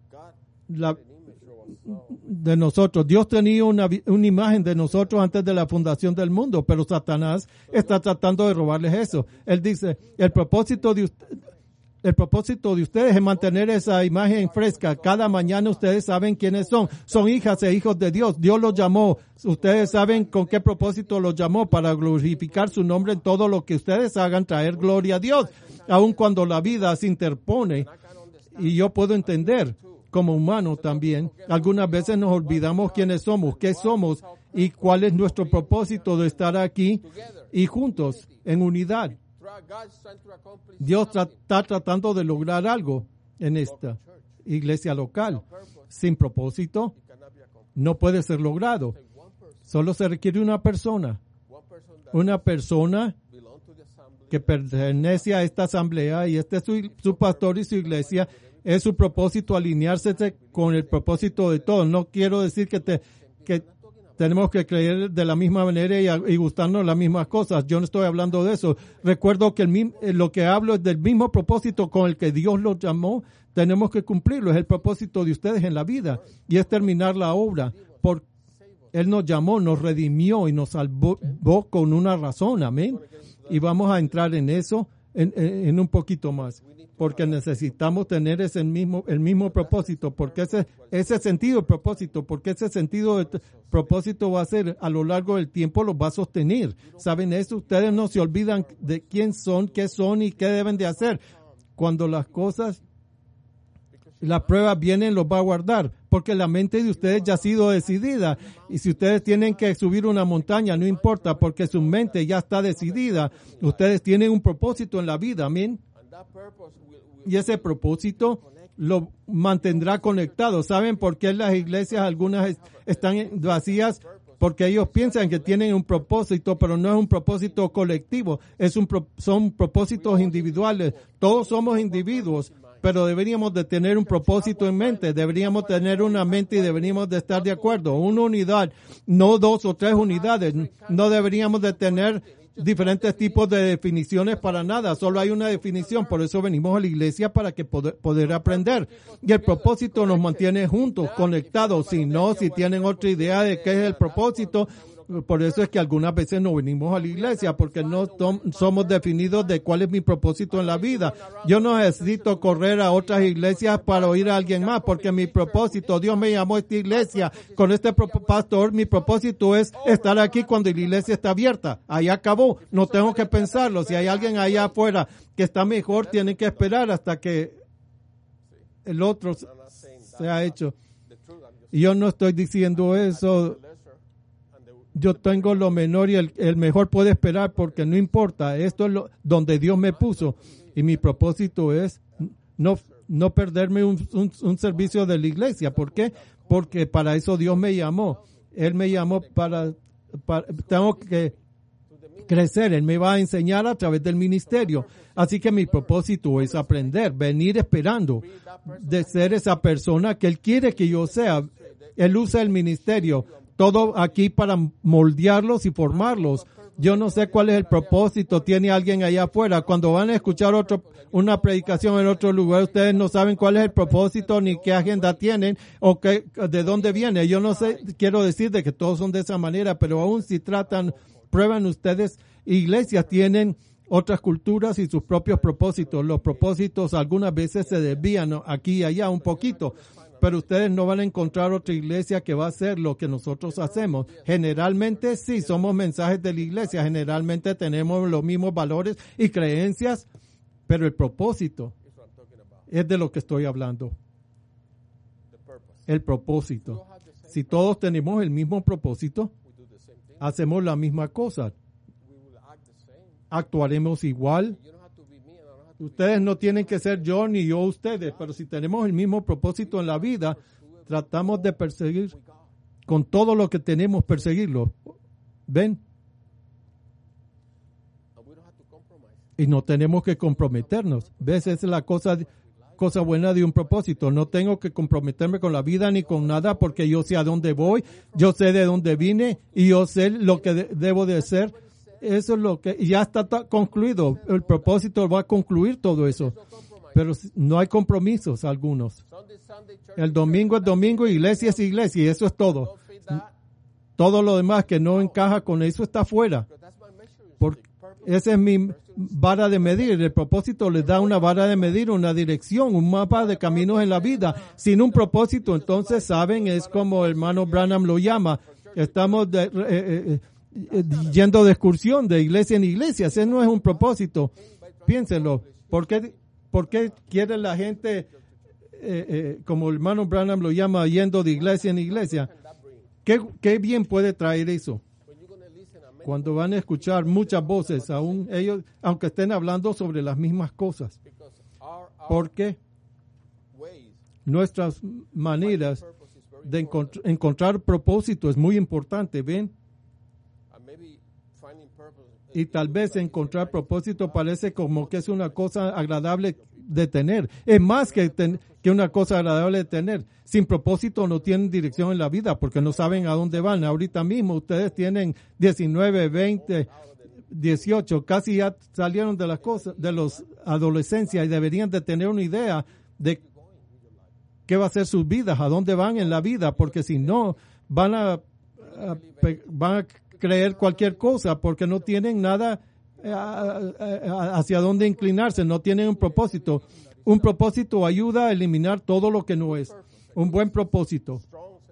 de nosotros. Dios tenía una imagen de nosotros antes de la fundación del mundo, pero Satanás está tratando de robarles eso. Él dice, el propósito de ustedes es mantener esa imagen fresca. Cada mañana ustedes saben quiénes son. Son hijas e hijos de Dios. Dios los llamó. Ustedes saben con qué propósito los llamó, para glorificar su nombre en todo lo que ustedes hagan, traer gloria a Dios. Aun cuando la vida se interpone, y yo puedo entender, como humano también, algunas veces nos olvidamos quiénes somos, qué somos y cuál es nuestro propósito de estar aquí y juntos, en unidad. Dios está tratando de lograr algo en esta iglesia local. Sin propósito no puede ser logrado. Solo se requiere una persona que pertenece a esta asamblea, y este es su pastor y su iglesia. Es su propósito alinearse con el propósito de todos. No quiero decir que tenemos que creer de la misma manera y gustarnos las mismas cosas. Yo no estoy hablando de eso. Recuerdo que lo que hablo es del mismo propósito con el que Dios los llamó. Tenemos que cumplirlo. Es el propósito de ustedes en la vida y es terminar la obra. Porque Él nos llamó, nos redimió y nos salvó con una razón. Amén. Y vamos a entrar en eso en un poquito más. Porque necesitamos tener el mismo propósito, porque ese sentido de propósito, porque ese sentido de propósito va a ser a lo largo del tiempo, los va a sostener. ¿Saben eso? Ustedes no se olvidan de quién son, qué son y qué deben de hacer. Cuando las pruebas vienen, los va a guardar, porque la mente de ustedes ya ha sido decidida. Y si ustedes tienen que subir una montaña, no importa, porque su mente ya está decidida. Ustedes tienen un propósito en la vida, amén. Y ese propósito lo mantendrá conectado. ¿Saben por qué las iglesias algunas están vacías? Porque ellos piensan que tienen un propósito, pero no es un propósito colectivo. Son propósitos individuales. Todos somos individuos, pero deberíamos de tener un propósito en mente. Deberíamos tener una mente y deberíamos de estar de acuerdo. Una unidad, no 2 o 3 unidades. No deberíamos de tener diferentes tipos de definiciones para nada, solo hay una definición, por eso venimos a la iglesia para que poder aprender. Y el propósito nos mantiene juntos, conectados. Si tienen otra idea de qué es el propósito, por eso es que algunas veces no venimos a la iglesia, porque no somos definidos de cuál es mi propósito en la vida. Yo no necesito correr a otras iglesias para oír a alguien más, porque mi propósito, Dios me llamó a esta iglesia, con este pastor, mi propósito es estar aquí cuando la iglesia está abierta. Ahí acabó, no tengo que pensarlo. Si hay alguien allá afuera que está mejor, tienen que esperar hasta que el otro sea hecho. Y yo no estoy diciendo eso. Yo tengo lo menor y el mejor puede esperar, porque no importa. Esto es donde Dios me puso. Y mi propósito es no perderme un servicio de la iglesia. ¿Por qué? Porque para eso Dios me llamó. Él me llamó tengo que crecer. Él me va a enseñar a través del ministerio. Así que mi propósito es aprender, venir esperando de ser esa persona que Él quiere que yo sea. Él usa el ministerio. Todo aquí para moldearlos y formarlos. Yo no sé cuál es el propósito. Tiene alguien allá afuera. Cuando van a escuchar una predicación en otro lugar, ustedes no saben cuál es el propósito ni qué agenda tienen o de dónde viene. Yo no sé, quiero decir de que todos son de esa manera, pero aún si prueban ustedes, iglesias tienen otras culturas y sus propios propósitos. Los propósitos algunas veces se desvían aquí y allá un poquito. Pero ustedes no van a encontrar otra iglesia que va a hacer lo que nosotros hacemos. Generalmente sí, somos mensajes de la iglesia. Generalmente tenemos los mismos valores y creencias, pero el propósito es de lo que estoy hablando. El propósito. Si todos tenemos el mismo propósito, hacemos la misma cosa. Actuaremos igual. Ustedes no tienen que ser yo ni yo ustedes, pero si tenemos el mismo propósito en la vida, tratamos de perseguir con todo lo que tenemos, perseguirlo. ¿Ven? Y no tenemos que comprometernos. ¿Ves? Esa es la cosa buena de un propósito. No tengo que comprometerme con la vida ni con nada, porque yo sé a dónde voy, yo sé de dónde vine y yo sé lo que debo de ser. Eso es lo que ya está concluido. El propósito va a concluir todo eso. Pero no hay compromisos algunos. El domingo es domingo, iglesia es iglesia y eso es todo. Todo lo demás que no encaja con eso está fuera. Esa es mi vara de medir. El propósito les da una vara de medir, una dirección, un mapa de caminos en la vida. Sin un propósito, entonces, saben, es como el hermano Branham lo llama. Estamos yendo de excursión de iglesia en iglesia. Ese no es un propósito. Piénsenlo. ¿Por qué quiere la gente, como el hermano Branham lo llama, yendo de iglesia en iglesia? ¿Qué bien puede traer eso? Cuando van a escuchar muchas voces, aunque estén hablando sobre las mismas cosas. Porque nuestras maneras de encontrar propósito es muy importante, ¿ven? Y tal vez encontrar propósito parece como que es una cosa agradable de tener. Es más que que una cosa agradable de tener. Sin propósito no tienen dirección en la vida porque no saben a dónde van. Ahorita mismo ustedes tienen 19, 20, 18, casi ya salieron de las cosas, de los adolescencia y deberían de tener una idea de qué va a ser sus vidas, a dónde van en la vida, porque si no van a creer cualquier cosa porque no tienen nada hacia dónde inclinarse, no tienen un propósito. Un propósito ayuda a eliminar todo lo que no es. Un buen propósito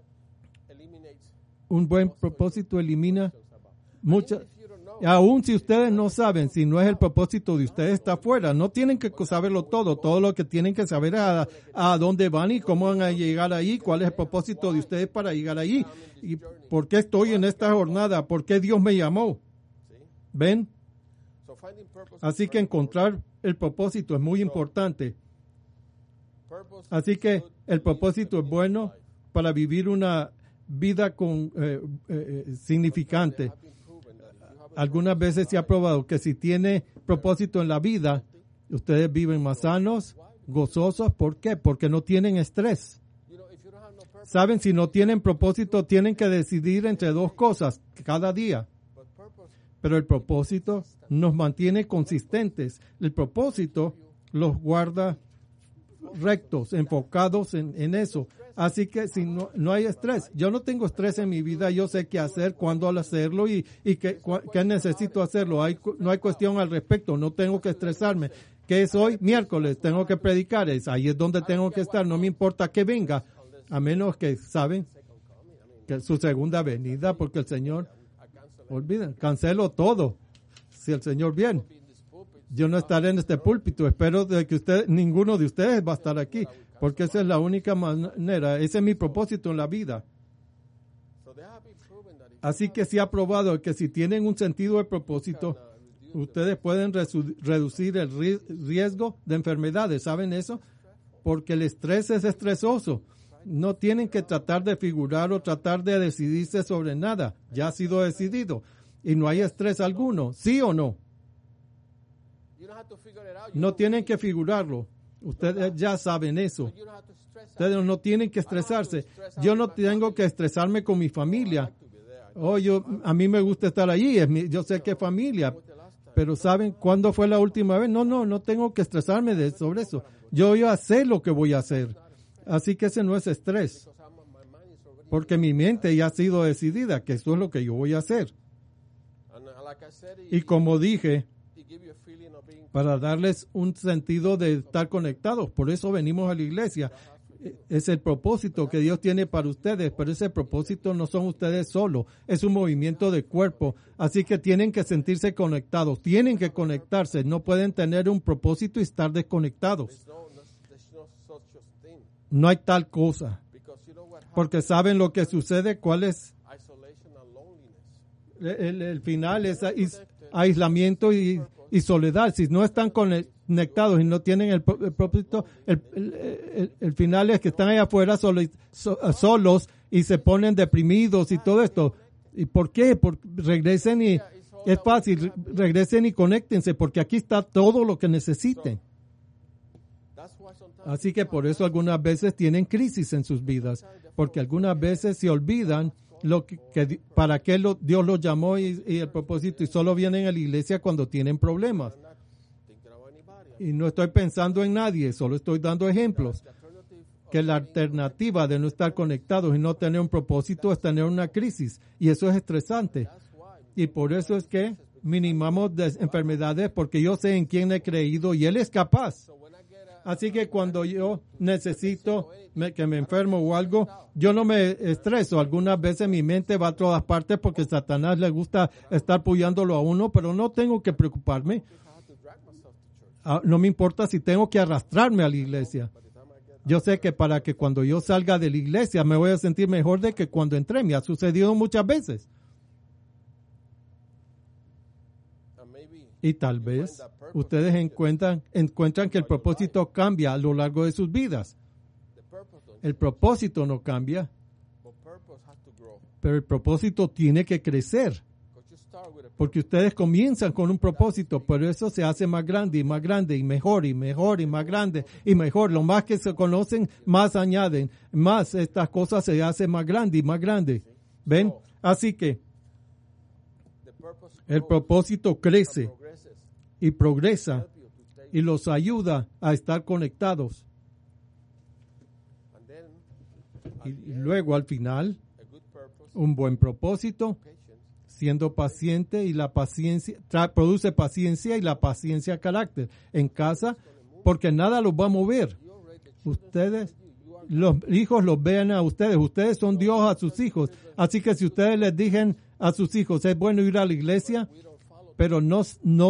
elimina muchas. Aún si ustedes no saben, si no es el propósito de ustedes, está afuera. No tienen que saberlo todo. Todo lo que tienen que saber es a dónde van y cómo van a llegar ahí, cuál es el propósito de ustedes para llegar ahí. Y por qué estoy en esta jornada, por qué Dios me llamó. ¿Ven? Así que encontrar el propósito es muy importante. Así que el propósito es bueno para vivir una vida significante. Algunas veces se ha probado que si tiene propósito en la vida, ustedes viven más sanos, gozosos. ¿Por qué? Porque no tienen estrés. Saben, si no tienen propósito, tienen que decidir entre dos cosas cada día. Pero el propósito nos mantiene consistentes. El propósito los guarda rectos, enfocados en eso. Así que si no hay estrés, yo no tengo estrés en mi vida, yo sé qué hacer, cuándo hacerlo y qué necesito hacerlo. No hay cuestión al respecto, no tengo que estresarme. ¿Qué es hoy? Miércoles, tengo que predicar, ahí es donde tengo que estar, no me importa que venga, a menos que saben que su segunda venida, porque el Señor, olviden, cancelo todo, si el Señor viene. Yo no estaré en este púlpito, espero de que ninguno de ustedes va a estar aquí, porque esa es la única manera, ese es mi propósito en la vida. Así que se ha probado que si tienen un sentido de propósito, ustedes pueden reducir el riesgo de enfermedades, ¿saben eso? Porque el estrés es estresoso. No tienen que tratar de figurar o tratar de decidirse sobre nada, ya ha sido decidido y no hay estrés alguno, ¿sí o no? No tienen que figurarlo. Ustedes ya saben eso. Ustedes no tienen que estresarse. Yo no tengo que estresarme con mi familia. A mí me gusta estar allí. Yo sé que es familia. Pero ¿saben cuándo fue la última vez? No tengo que estresarme sobre eso. Yo voy a hacer lo que voy a hacer. Así que ese no es estrés. Porque mi mente ya ha sido decidida que eso es lo que yo voy a hacer. Y como dije, para darles un sentido de estar conectados. Por eso venimos a la iglesia. Es el propósito que Dios tiene para ustedes, pero ese propósito no son ustedes solos, es un movimiento de cuerpo. Así que tienen que sentirse conectados, tienen que conectarse, no pueden tener un propósito y estar desconectados. No hay tal cosa, porque saben lo que sucede, cuál es el final, es aislamiento y soledad. Si no están conectados y no tienen el propósito, el final es que están allá afuera solos y se ponen deprimidos y todo esto. ¿Y por qué? Regresen y es fácil, regresen y conéctense porque aquí está todo lo que necesiten. Así que por eso algunas veces tienen crisis en sus vidas, porque algunas veces se olvidan para qué Dios los llamó y el propósito, y solo vienen a la iglesia cuando tienen problemas. Y no estoy pensando en nadie, solo estoy dando ejemplos. Que la alternativa de no estar conectados y no tener un propósito es tener una crisis, y eso es estresante. Y por eso es que minimamos enfermedades, porque yo sé en quién he creído y Él es capaz. Así que cuando yo necesito que me enfermo o algo, yo no me estreso. Algunas veces mi mente va a todas partes porque Satanás le gusta estar apoyándolo a uno, pero no tengo que preocuparme. No me importa si tengo que arrastrarme a la iglesia. Yo sé que para que cuando yo salga de la iglesia me voy a sentir mejor de que cuando entré. Me ha sucedido muchas veces. Y tal vez ustedes encuentran que el propósito cambia a lo largo de sus vidas. El propósito no cambia, pero el propósito tiene que crecer. Porque ustedes comienzan con un propósito, pero eso se hace más grande y mejor y mejor y más grande y mejor. Lo más que se conocen, más añaden. Más estas cosas se hacen más grande y más grande. ¿Ven? Así que el propósito crece y progresa y los ayuda a estar conectados. Y luego al final, un buen propósito, siendo paciente, y la paciencia produce paciencia, y la paciencia carácter en casa, porque nada los va a mover. Ustedes, los hijos los ven a ustedes. Ustedes son Dios a sus hijos. Así que si ustedes les digan a sus hijos, es bueno ir a la iglesia, pero no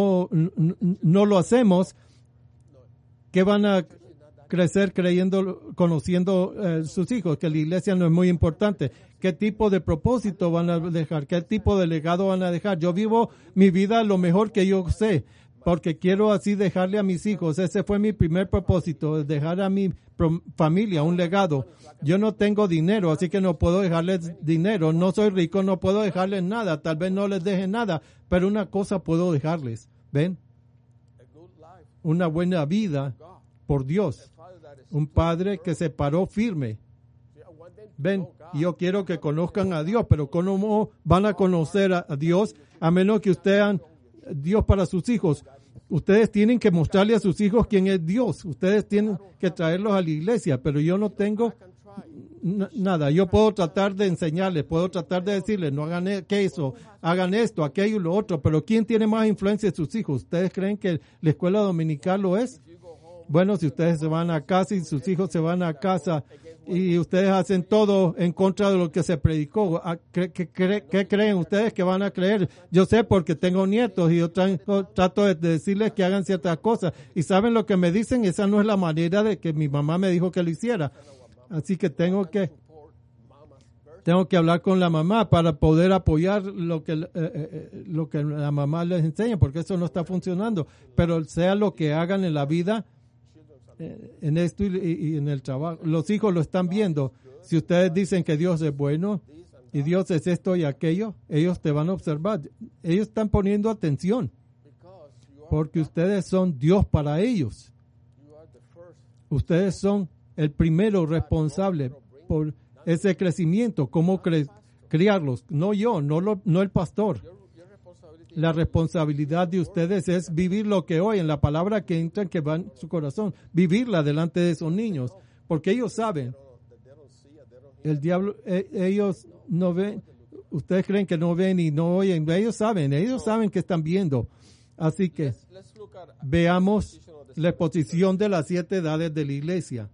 lo hacemos, ¿qué van a crecer conociendo sus hijos? Que la iglesia no es muy importante. ¿Qué tipo de propósito van a dejar? ¿Qué tipo de legado van a dejar? Yo vivo mi vida lo mejor que yo sé, porque quiero así dejarle a mis hijos. Ese fue mi primer propósito, dejar a mi familia un legado. Yo no tengo dinero, así que no puedo dejarles dinero. No soy rico, no puedo dejarles nada. Tal vez no les deje nada, pero una cosa puedo dejarles. ¿Ven? Una buena vida por Dios. Un padre que se paró firme. Ven, yo quiero que conozcan a Dios, pero ¿cómo van a conocer a Dios a menos que ustedes sean Dios para sus hijos? Ustedes tienen que mostrarle a sus hijos quién es Dios. Ustedes tienen que traerlos a la iglesia, pero yo no tengo nada. Yo puedo tratar de enseñarles, puedo tratar de decirles, no hagan eso, hagan esto, aquello y lo otro, pero ¿quién tiene más influencia en sus hijos? ¿Ustedes creen que la escuela dominical lo es? Bueno, si ustedes se van a casa y sus hijos se van a casa y ustedes hacen todo en contra de lo que se predicó, ¿qué creen ustedes que van a creer? Yo sé porque tengo nietos y yo trato de decirles que hagan ciertas cosas. Y ¿saben lo que me dicen? Esa no es la manera de que mi mamá me dijo que lo hiciera. Así que tengo que hablar con la mamá para poder apoyar lo que la mamá les enseña, porque eso no está funcionando. Pero sea lo que hagan en la vida, en esto y en el trabajo, los hijos lo están viendo. Si ustedes dicen que Dios es bueno y Dios es esto y aquello, ellos te van a observar. Ellos están poniendo atención porque ustedes son Dios para ellos. Ustedes son el primero responsable por ese crecimiento, cómo criarlos. No yo, no el pastor. La responsabilidad de ustedes es vivir lo que oyen, la palabra que entra, que va en su corazón, vivirla delante de esos niños, porque ellos saben. El diablo, ellos no ven, ustedes creen que no ven y no oyen, ellos saben que están viendo. Así que veamos la exposición de las 7 edades de la iglesia.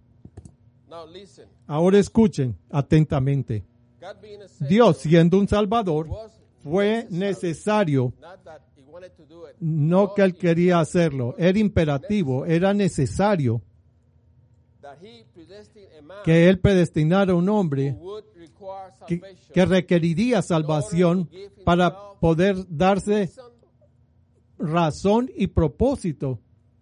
Ahora escuchen atentamente. Dios, siendo un Salvador, fue necesario, no que él quería hacerlo, era imperativo, era necesario que él predestinara a un hombre que requeriría salvación para poder darse razón y propósito.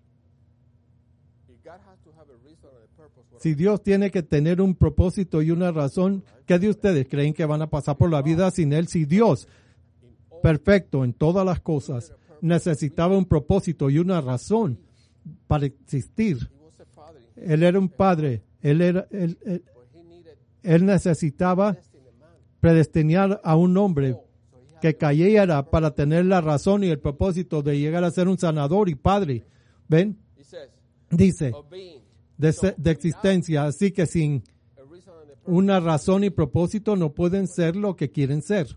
Si Dios tiene que tener un propósito y una razón, ¿qué de ustedes creen que van a pasar por la vida sin él? Si Dios, perfecto en todas las cosas, necesitaba un propósito y una razón para existir. Él era un padre. Él necesitaba predestinar a un hombre que cayera para tener la razón y el propósito de llegar a ser un sanador y padre. ¿Ven? Dice, de existencia. Así que sin una razón y propósito no pueden ser lo que quieren ser.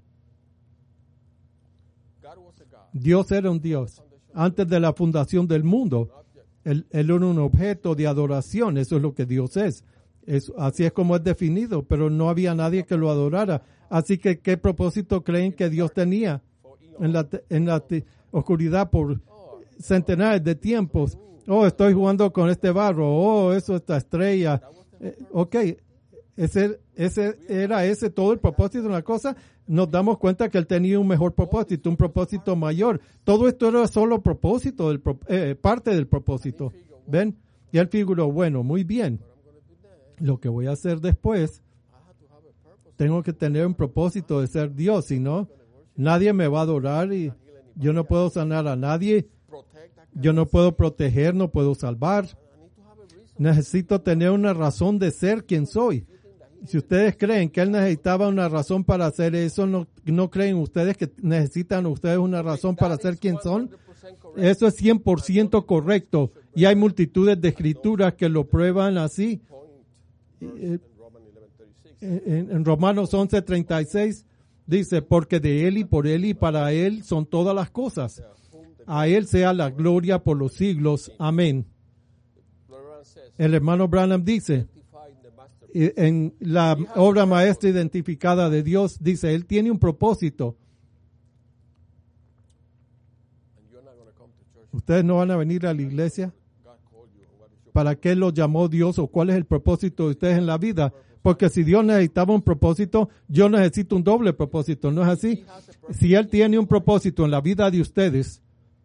Dios era un Dios. Antes de la fundación del mundo, Él era un objeto de adoración. Eso es lo que Dios es. Así es como es definido, pero no había nadie que lo adorara. Así que, ¿qué propósito creen que Dios tenía en la oscuridad por centenares de tiempos? Oh, estoy jugando con este barro. Oh, esta estrella. Ese era todo el propósito de una cosa. Nos damos cuenta que él tenía un mejor propósito, un propósito mayor. Todo esto era solo propósito, parte del propósito. ¿Ven? Y él figuró, bueno, muy bien. Lo que voy a hacer después, tengo que tener un propósito de ser Dios, si no, nadie me va a adorar y yo no puedo sanar a nadie, yo no puedo proteger, no puedo salvar. Necesito tener una razón de ser quien soy. Si ustedes creen que él necesitaba una razón para hacer eso, ¿no creen ustedes que necesitan ustedes una razón para ser quien son? Eso es 100% correcto. Y hay multitudes de escrituras que lo prueban así. En Romanos 11:36 dice, porque de él y por él y para él son todas las cosas. A él sea la gloria por los siglos. Amén. El hermano Branham dice, en la obra maestra identificada de Dios, dice, él tiene un propósito. Ustedes no van a venir a la iglesia. ¿Para qué los llamó Dios o cuál es el propósito de ustedes en la vida? Porque si Dios necesitaba un propósito, yo necesito un doble propósito, ¿no es así? Si Él tiene un propósito en la vida de ustedes,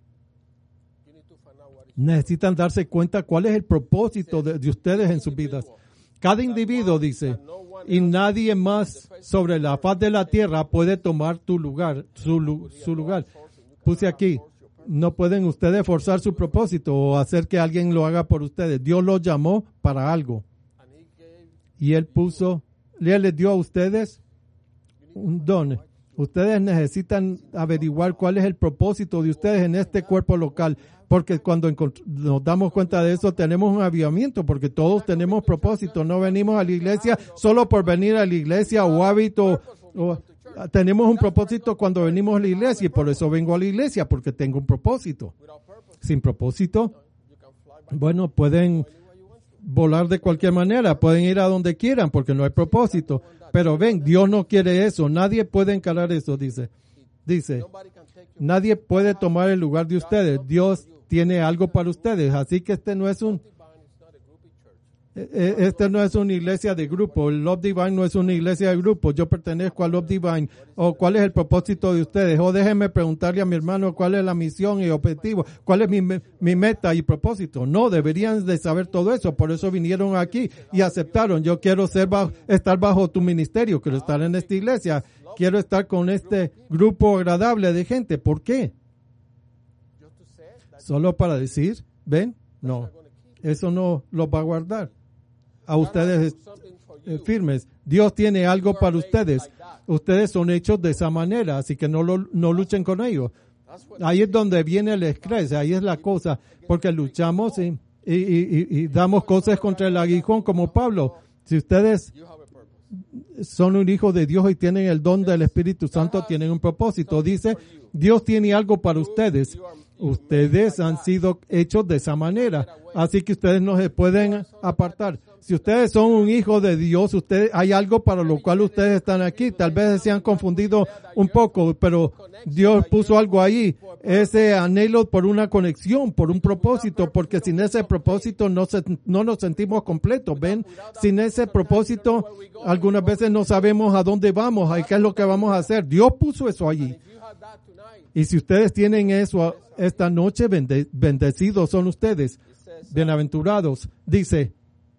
necesitan darse cuenta cuál es el propósito de ustedes en sus vidas. Cada individuo dice, y nadie más sobre la faz de la tierra puede tomar tu lugar, su lugar. Puse aquí, no pueden ustedes forzar su propósito o hacer que alguien lo haga por ustedes. Dios los llamó para algo. Y Él les dio a ustedes un don. Ustedes necesitan averiguar cuál es el propósito de ustedes en este cuerpo local. Porque cuando nos damos cuenta de eso, tenemos un avivamiento, porque todos tenemos propósito. No venimos a la iglesia solo por venir a la iglesia o hábito. Tenemos un propósito cuando venimos a la iglesia y por eso vengo a la iglesia, porque tengo un propósito. Sin propósito, bueno, pueden volar de cualquier manera, pueden ir a donde quieran porque no hay propósito. Pero ven, Dios no quiere eso. Nadie puede encarar eso, dice. Nadie puede tomar el lugar de ustedes. Dios tiene algo para ustedes. Así que este no es una iglesia de grupo. El Love Divine no es una iglesia de grupo. Yo pertenezco a Love Divine. O cuál es el propósito de ustedes. O déjenme preguntarle a mi hermano cuál es la misión y objetivo. Cuál es mi meta y propósito. No, deberían de saber todo eso. Por eso vinieron aquí y aceptaron. Yo quiero estar bajo tu ministerio. Quiero estar en esta iglesia. Quiero estar con este grupo agradable de gente. ¿Por qué? Solo para decir, ¿ven? No. Eso no los va a guardar a ustedes firmes. Dios tiene algo para ustedes. Ustedes son hechos de esa manera, así que no luchen con ellos. Ahí es donde viene el estrés, ahí es la cosa, porque luchamos y damos cosas contra el aguijón como Pablo. Si ustedes son un hijo de Dios y tienen el don del Espíritu Santo, tienen un propósito. Dice, Dios tiene algo para ustedes. Ustedes han sido hechos de esa manera, así que ustedes no se pueden apartar. Si ustedes son un hijo de Dios, hay algo para lo cual ustedes están aquí. Tal vez se han confundido un poco, pero Dios puso algo ahí. Ese anhelo por una conexión, por un propósito, porque sin ese propósito no nos sentimos completos. ¿Ven? Sin ese propósito, algunas veces no sabemos a dónde vamos, a qué es lo que vamos a hacer. Dios puso eso allí. Y si ustedes tienen eso esta noche, bendecidos son ustedes, bienaventurados. Dice,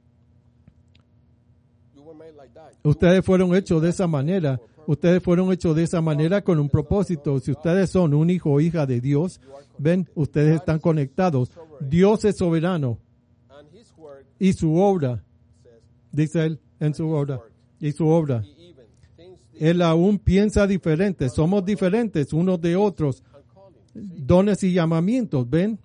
ustedes fueron hechos de esa manera. Ustedes fueron hechos de esa manera con un propósito. Si ustedes son un hijo o hija de Dios, ven, ustedes están conectados. Dios es soberano. Y su obra, dice él en su obra, y su obra. Él aún piensa diferente. Somos diferentes unos de otros. Dones y llamamientos, ¿ven?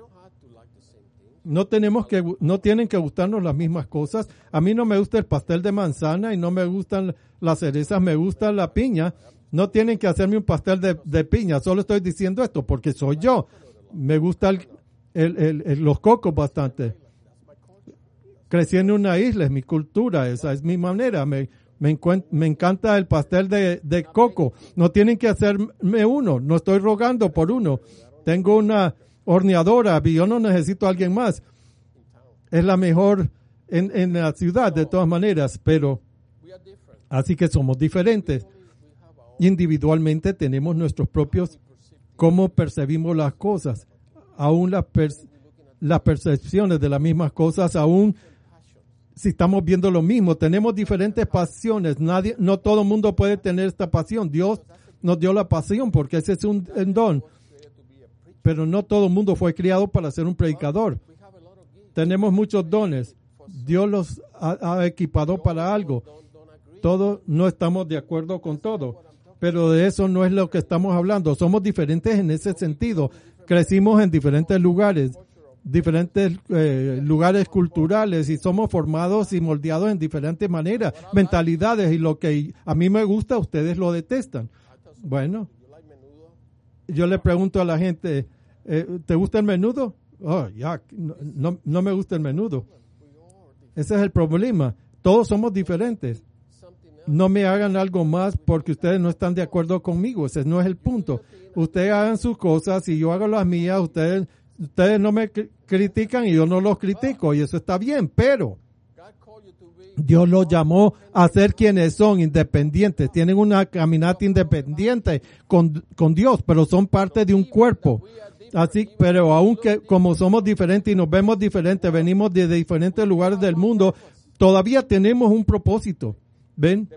No tienen que gustarnos las mismas cosas. A mí no me gusta el pastel de manzana y no me gustan las cerezas, me gusta la piña. No tienen que hacerme un pastel de piña. Solo estoy diciendo esto porque soy yo. Me gustan los cocos bastante. Crecí en una isla, es mi cultura, esa es mi manera. Me encanta el pastel de coco. No tienen que hacerme uno. No estoy rogando por uno. Tengo una horneadora y yo no necesito a alguien más. Es la mejor en la ciudad de todas maneras, pero así que somos diferentes. Individualmente tenemos nuestros propios cómo percibimos las cosas. Aún las percepciones de las mismas cosas, aún si estamos viendo lo mismo, tenemos diferentes pasiones. No todo el mundo puede tener esta pasión. Dios nos dio la pasión, porque ese es un don. Pero no todo el mundo fue criado para ser un predicador. Tenemos muchos dones. Dios los ha equipado para algo. Todos no estamos de acuerdo con todo. Pero de eso no es lo que estamos hablando. Somos diferentes en ese sentido. Crecimos en diferentes lugares culturales, y somos formados y moldeados en diferentes maneras, mentalidades, y lo que a mí me gusta, ustedes lo detestan. Bueno, yo le pregunto a la gente, ¿te gusta el menudo? Oh, ya, no me gusta el menudo. Ese es el problema. Todos somos diferentes. No me hagan algo más porque ustedes no están de acuerdo conmigo. Ese no es el punto. Ustedes hagan sus cosas y yo hago las mías. Ustedes no me critican y yo no los critico, y eso está bien, pero Dios los llamó a ser quienes son, independientes. Tienen una caminata independiente con Dios, pero son parte de un cuerpo. Así, pero aunque como somos diferentes y nos vemos diferentes, venimos de diferentes lugares del mundo, todavía tenemos un propósito. ¿Ven?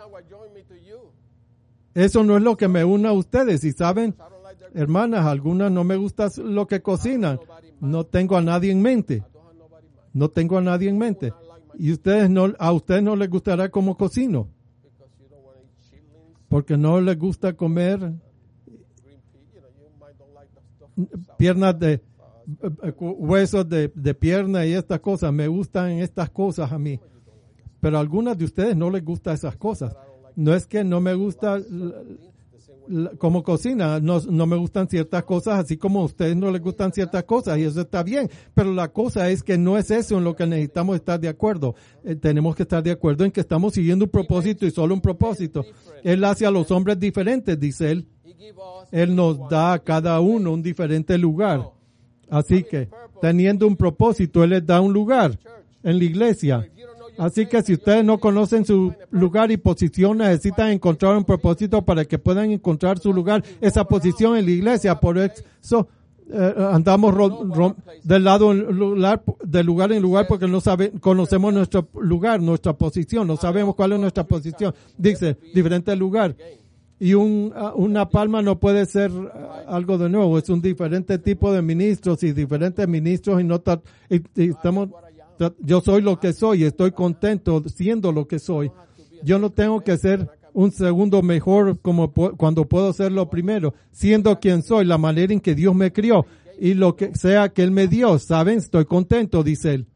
Eso no es lo que me une a ustedes. Y saben, hermanas, algunas no me gusta lo que cocinan. No tengo a nadie en mente. Y a ustedes no les gustará cómo cocino. Porque no les gusta comer piernas de huesos de pierna y estas cosas. Me gustan estas cosas a mí. Pero a algunas de ustedes no les gustan esas cosas. No es que no me gusta como cocina, no me gustan ciertas cosas, así como a ustedes no les gustan ciertas cosas, y eso está bien. Pero la cosa es que no es eso en lo que necesitamos estar de acuerdo. Tenemos que estar de acuerdo en que estamos siguiendo un propósito y solo un propósito. Él hace a los hombres diferentes, dice él. Él nos da a cada uno un diferente lugar. Así que, teniendo un propósito, Él les da un lugar en la iglesia. Así que si ustedes no conocen su lugar y posición, necesitan encontrar un propósito para que puedan encontrar su lugar, esa posición en la iglesia. Por eso andamos de lugar en lugar porque no conocemos nuestro lugar, nuestra posición, no sabemos cuál es nuestra posición. Dice, diferente lugar. Y una palma no puede ser algo de nuevo, es un diferente tipo de ministros y diferentes ministros y estamos... Yo soy lo que soy, estoy contento siendo lo que soy. Yo no tengo que ser un segundo mejor como cuando puedo ser lo primero, siendo quien soy, la manera en que Dios me crió y lo que sea que Él me dio. ¿Saben? Estoy contento, dice Él.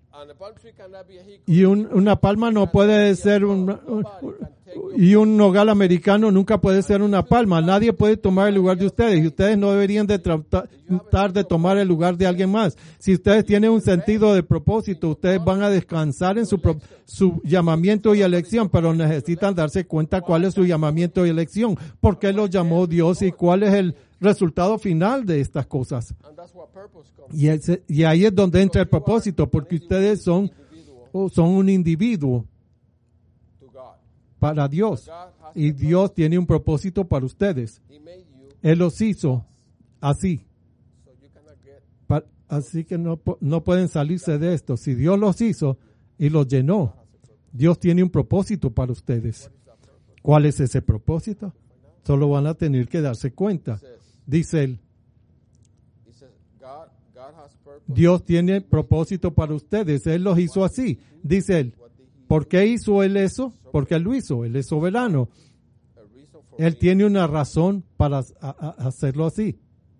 Y una palma no puede ser y un nogal americano nunca puede ser una palma. Nadie puede tomar el lugar de ustedes y ustedes no deberían de tratar de tomar el lugar de alguien más. Si ustedes tienen un sentido de propósito, ustedes van a descansar en su llamamiento y elección, pero necesitan darse cuenta cuál es su llamamiento y elección, por qué los llamó Dios y cuál es el resultado final de estas cosas. Y ahí es donde entra el propósito, porque ustedes son un individuo para Dios. Y Dios tiene un propósito para ustedes. Él los hizo así. Así que no pueden salirse de esto. Si Dios los hizo y los llenó, Dios tiene un propósito para ustedes. ¿Cuál es ese propósito? Solo van a tener que darse cuenta. Dice él, Dios tiene propósito para ustedes. Él los hizo así. Dice él, ¿por qué hizo él eso? Porque él lo hizo. Él es soberano. Él tiene una razón para hacerlo así.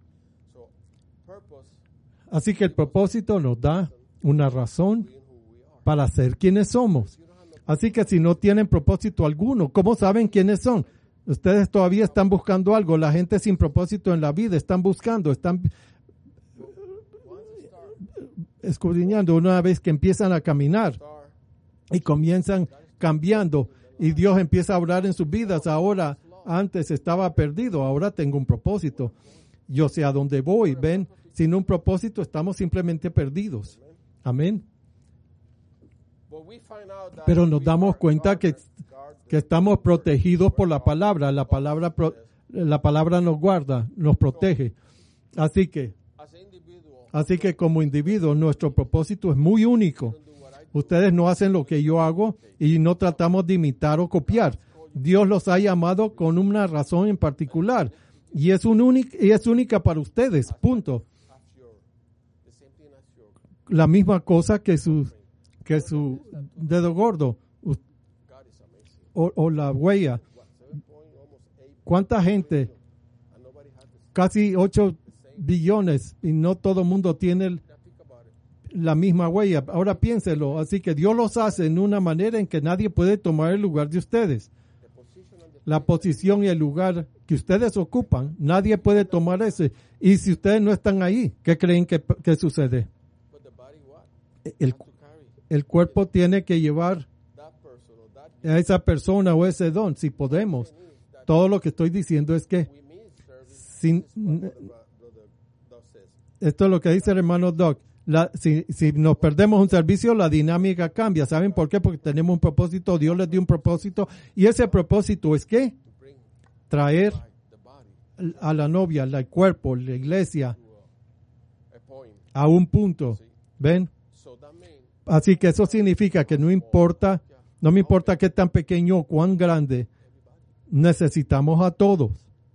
Así que el propósito nos da una razón para ser quienes somos. Así que si no tienen propósito alguno, ¿cómo saben quiénes son? Ustedes todavía están buscando algo. La gente sin propósito en la vida están buscando, están escudriñando una vez que empiezan a caminar y comienzan cambiando y Dios empieza a obrar en sus vidas. Ahora, antes estaba perdido, ahora tengo un propósito. Yo sé a dónde voy, ven. Sin un propósito estamos simplemente perdidos. Amén. Pero nos damos cuenta que estamos protegidos por la palabra. La palabra nos guarda, nos protege. Así que como individuos, nuestro propósito es muy único. Ustedes no hacen lo que yo hago y no tratamos de imitar o copiar. Dios los ha llamado con una razón en particular y es única para ustedes, punto. La misma cosa que su dedo gordo o la huella. ¿Cuánta gente? Casi 8 billones y no todo el mundo tiene la misma huella. Ahora piénselo. Así que Dios los hace en una manera en que nadie puede tomar el lugar de ustedes. La posición y el lugar que ustedes ocupan, nadie puede tomar ese. Y si ustedes no están ahí, ¿qué creen que sucede? El cuerpo tiene que llevar a esa persona o ese don, si podemos. Todo lo que estoy diciendo es que esto es lo que dice el hermano Doc. Si nos perdemos un servicio, la dinámica cambia. ¿Saben por qué? Porque tenemos un propósito, Dios les dio un propósito, y ese propósito es ¿qué? Traer a la novia, al cuerpo, la iglesia, a un punto. ¿Ven? Así que eso significa que no me importa qué tan pequeño o cuán grande, necesitamos a todos.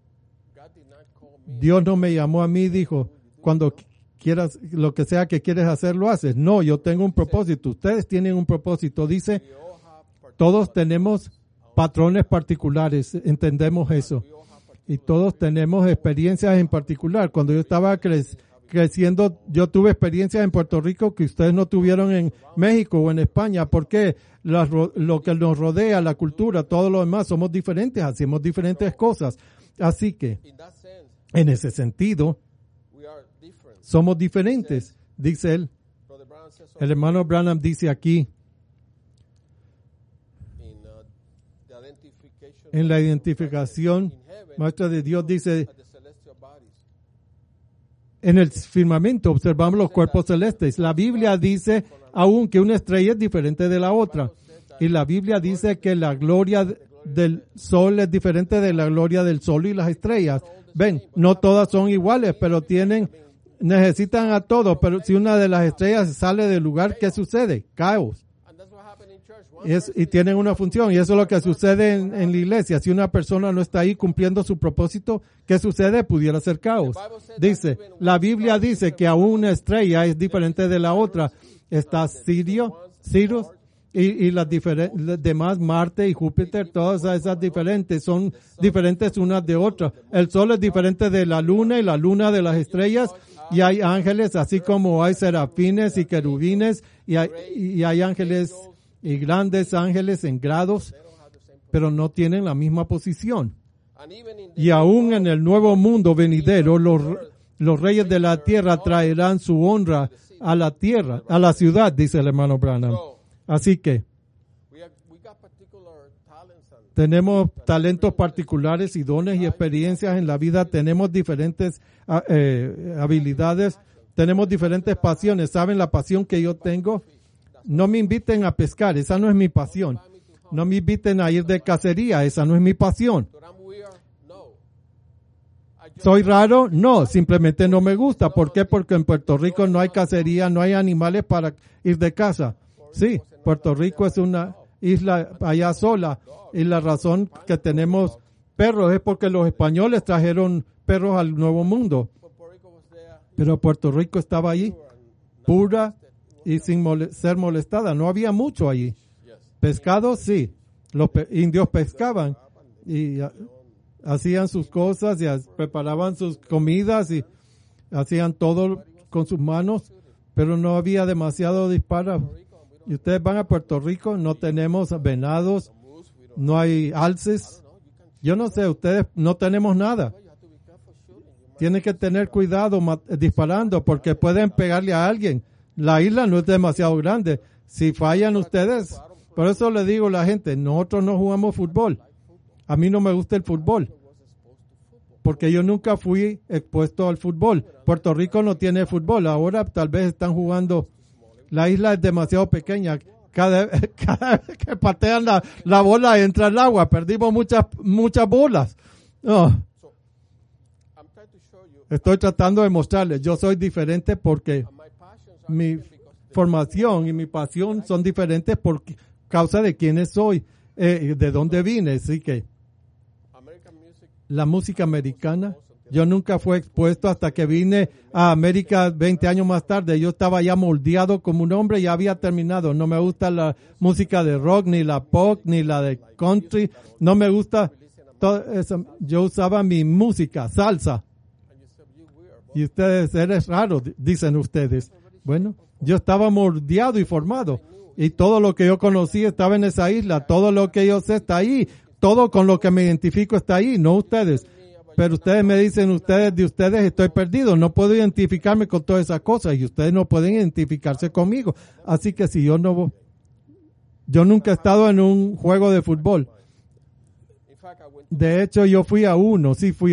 Dios no me llamó a mí y dijo, cuando quieras, lo que sea que quieres hacer, lo haces. No, yo tengo un propósito. Ustedes tienen un propósito. Dice, todos tenemos patrones particulares. Entendemos eso. Y todos tenemos experiencias en particular. Cuando yo estaba creciendo, yo tuve experiencias en Puerto Rico que ustedes no tuvieron en México o en España. ¿Por qué? Lo que nos rodea, la cultura, todo lo demás, somos diferentes, hacemos diferentes cosas. Así que, en ese sentido, somos diferentes, dice él. El hermano Branham dice aquí, en la identificación maestra de Dios, dice, en el firmamento observamos los cuerpos celestes. La Biblia dice aún que una estrella es diferente de la otra. Y la Biblia dice que la gloria del sol es diferente de la gloria del sol y las estrellas. Ven, no todas son iguales, pero necesitan a todos. Pero si una de las estrellas sale del lugar, ¿qué sucede? Caos. Y tienen una función, y eso es lo que sucede en la iglesia. Si una persona no está ahí cumpliendo su propósito, ¿qué sucede? Pudiera ser caos. Dice, la Biblia dice que aún una estrella es diferente de la otra. Está Sirius, y las demás, Marte y Júpiter, todas esas diferentes, son diferentes unas de otras. El sol es diferente de la luna y la luna de las estrellas, y hay ángeles, así como hay serafines y querubines, y hay ángeles y grandes ángeles en grados, pero no tienen la misma posición. Y aún en el nuevo mundo venidero, los reyes de la tierra traerán su honra a la tierra, a la ciudad, dice el hermano Branham. Así que tenemos talentos particulares y dones y experiencias en la vida, tenemos diferentes habilidades, tenemos diferentes pasiones. ¿Saben la pasión que yo tengo? No me inviten a pescar, esa no es mi pasión. No me inviten a ir de cacería, esa no es mi pasión. ¿Soy raro? No, simplemente no me gusta. ¿Por qué? Porque en Puerto Rico no hay cacería, no hay animales para ir de caza. Sí, Puerto Rico es una isla allá sola, y la razón que tenemos perros es porque los españoles trajeron perros al Nuevo Mundo. Pero Puerto Rico estaba allí, pura y sin ser molestada. No había mucho allí. Pescado, sí. Los indios pescaban y hacían sus cosas y preparaban sus comidas y hacían todo con sus manos, pero no había demasiado disparos. Y ustedes van a Puerto Rico, no tenemos venados, no hay alces. Yo no sé, ustedes no tenemos nada. Tienen que tener cuidado disparando porque pueden pegarle a alguien. La isla no es demasiado grande. Si fallan ustedes, por eso le digo a la gente, nosotros no jugamos fútbol. A mí no me gusta el fútbol, porque yo nunca fui expuesto al fútbol. Puerto Rico no tiene fútbol. Ahora tal vez están jugando. La isla es demasiado pequeña. Cada vez que patean la bola entra el agua. Perdimos muchas bolas. Oh. Estoy tratando de mostrarles. Yo soy diferente porque mi formación y mi pasión son diferentes por causa de quiénes soy. de dónde vine. Así que la música americana, yo nunca fui expuesto hasta que vine a América 20 años más tarde. Yo estaba ya moldeado como un hombre y ya había terminado. No me gusta la música de rock, ni la pop, ni la de country. No me gusta todo eso. Yo usaba mi música, salsa. Y ustedes, eres raro, dicen ustedes. Bueno, yo estaba moldeado y formado. Y todo lo que yo conocí estaba en esa isla. Todo lo que yo sé está ahí. Todo con lo que me identifico está ahí, no ustedes. Pero ustedes me dicen, de ustedes estoy perdido. No puedo identificarme con todas esas cosas y ustedes no pueden identificarse conmigo. Así que si yo nunca he estado en un juego de fútbol. De hecho, yo fui a uno.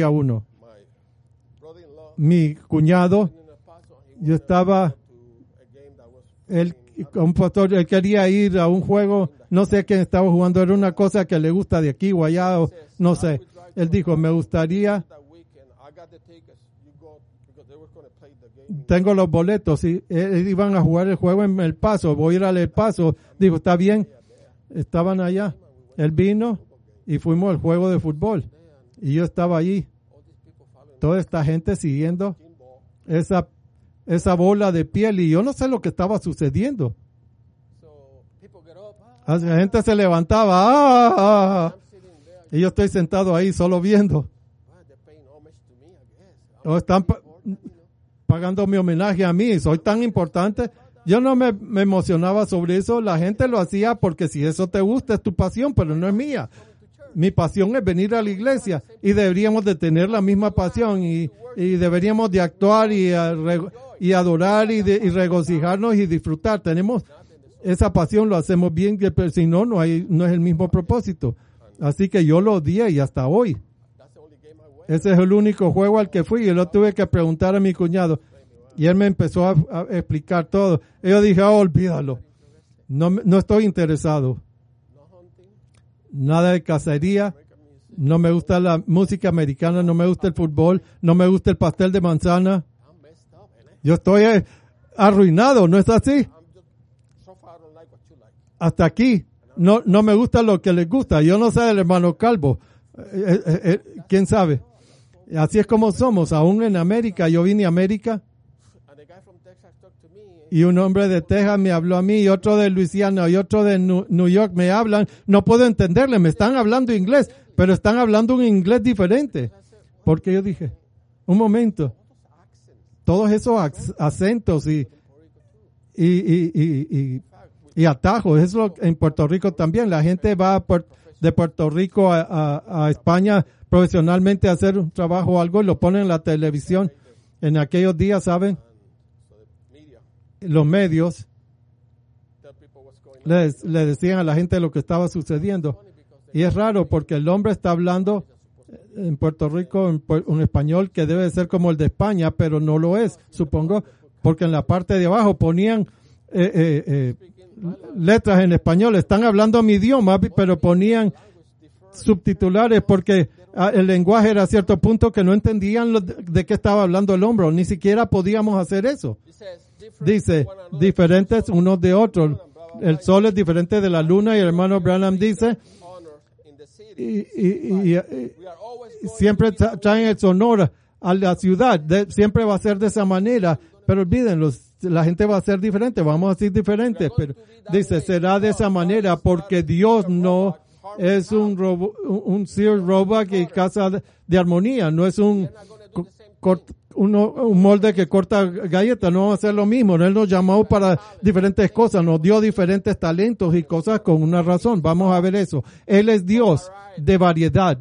Mi cuñado, un pastor, él quería ir a un juego, no sé quién estaba jugando, era una cosa que le gusta de aquí o allá, o no sé. Él dijo, me gustaría, tengo los boletos, y iban a jugar el juego en El Paso, voy a ir al El Paso. Dijo, está bien, estaban allá. Él vino y fuimos al juego de fútbol. Y yo estaba allí. Toda esta gente siguiendo esa bola de piel y yo no sé lo que estaba sucediendo. La gente se levantaba y yo estoy sentado ahí solo viendo. O están pagando mi homenaje a mí, soy tan importante. Yo no me emocionaba sobre eso, la gente lo hacía porque si eso te gusta es tu pasión, pero no es mía. Mi pasión es venir a la iglesia y deberíamos de tener la misma pasión y deberíamos de actuar y adorar y regocijarnos y disfrutar. Tenemos esa pasión, lo hacemos bien, pero si no, no es el mismo propósito. Así que yo lo odié y hasta hoy. Ese es el único juego al que fui y lo tuve que preguntar a mi cuñado y él me empezó a explicar todo. Y yo dije, olvídalo. No estoy interesado. Nada de cacería, no me gusta la música americana, no me gusta el fútbol, no me gusta el pastel de manzana. Yo estoy arruinado, ¿no es así? Hasta aquí, no me gusta lo que les gusta. Yo no sé del hermano Calvo, ¿quién sabe? Así es como somos, aún en América. Yo vine a América y un hombre de Texas me habló a mí y otro de Luisiana y otro de New York me hablan. No puedo entenderle, me están hablando inglés, pero están hablando un inglés diferente. Porque yo dije, un momento, todos esos acentos y atajos, eso en Puerto Rico también. La gente va de Puerto Rico a España profesionalmente a hacer un trabajo o algo y lo ponen en la televisión. En aquellos días, ¿saben? Los medios le decían a la gente lo que estaba sucediendo. Y es raro porque el hombre está hablando en Puerto Rico un español que debe ser como el de España, pero no lo es, supongo, porque en la parte de abajo ponían letras en español. Están hablando mi idioma, pero ponían subtitulares porque el lenguaje era a cierto punto que no entendían de qué estaba hablando el hombre. Ni siquiera podíamos hacer eso. Dice, diferentes unos de otros. El sol es diferente de la luna y el hermano Branham dice, y siempre traen el sonoro a la ciudad. Siempre va a ser de esa manera, pero olvídenlo, la gente va a ser diferente, vamos a ser diferentes, pero dice, será de esa manera porque Dios no es un Sears Roebuck y casa de armonía, no es un molde que corta galletas, no va a ser lo mismo. Él nos llamó para diferentes cosas, nos dio diferentes talentos y cosas con una razón. Vamos a ver eso. Él es Dios de variedad.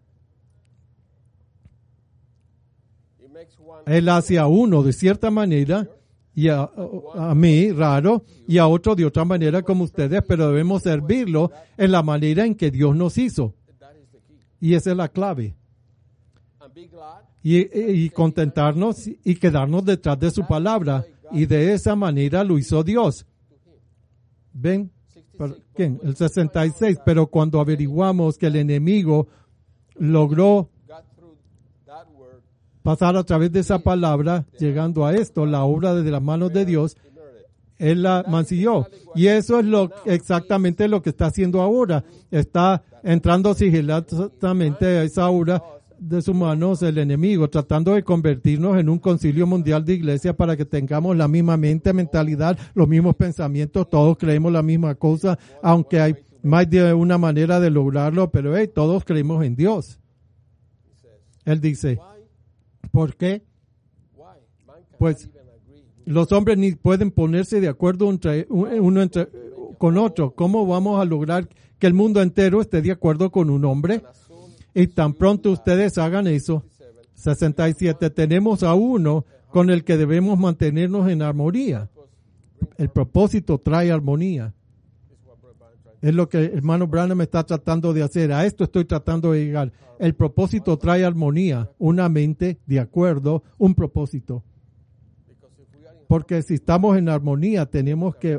Él hace a uno de cierta manera y a mí raro y a otro de otra manera como ustedes, pero debemos servirlo en la manera en que Dios nos hizo. Y esa es la clave. Y contentarnos y quedarnos detrás de su palabra. Y de esa manera lo hizo Dios. ¿Ven? ¿Quién? El 66. Pero cuando averiguamos que el enemigo logró pasar a través de esa palabra, llegando a esto, la obra de las manos de Dios, Él la mancilló. Y eso es exactamente lo que está haciendo ahora. Está entrando sigilosamente a esa aura de sus manos el enemigo, tratando de convertirnos en un concilio mundial de iglesia para que tengamos la misma mente, mentalidad, los mismos pensamientos, todos creemos la misma cosa, aunque hay más de una manera de lograrlo, pero todos creemos en Dios. Él dice, ¿por qué? Pues los hombres ni pueden ponerse de acuerdo con otro. ¿Cómo vamos a lograr que el mundo entero esté de acuerdo con un hombre? Y tan pronto ustedes hagan eso, 67, tenemos a uno con el que debemos mantenernos en armonía. El propósito trae armonía. Es lo que el hermano Branham está tratando de hacer. A esto estoy tratando de llegar. El propósito trae armonía, una mente de acuerdo, un propósito. Porque si estamos en armonía, tenemos que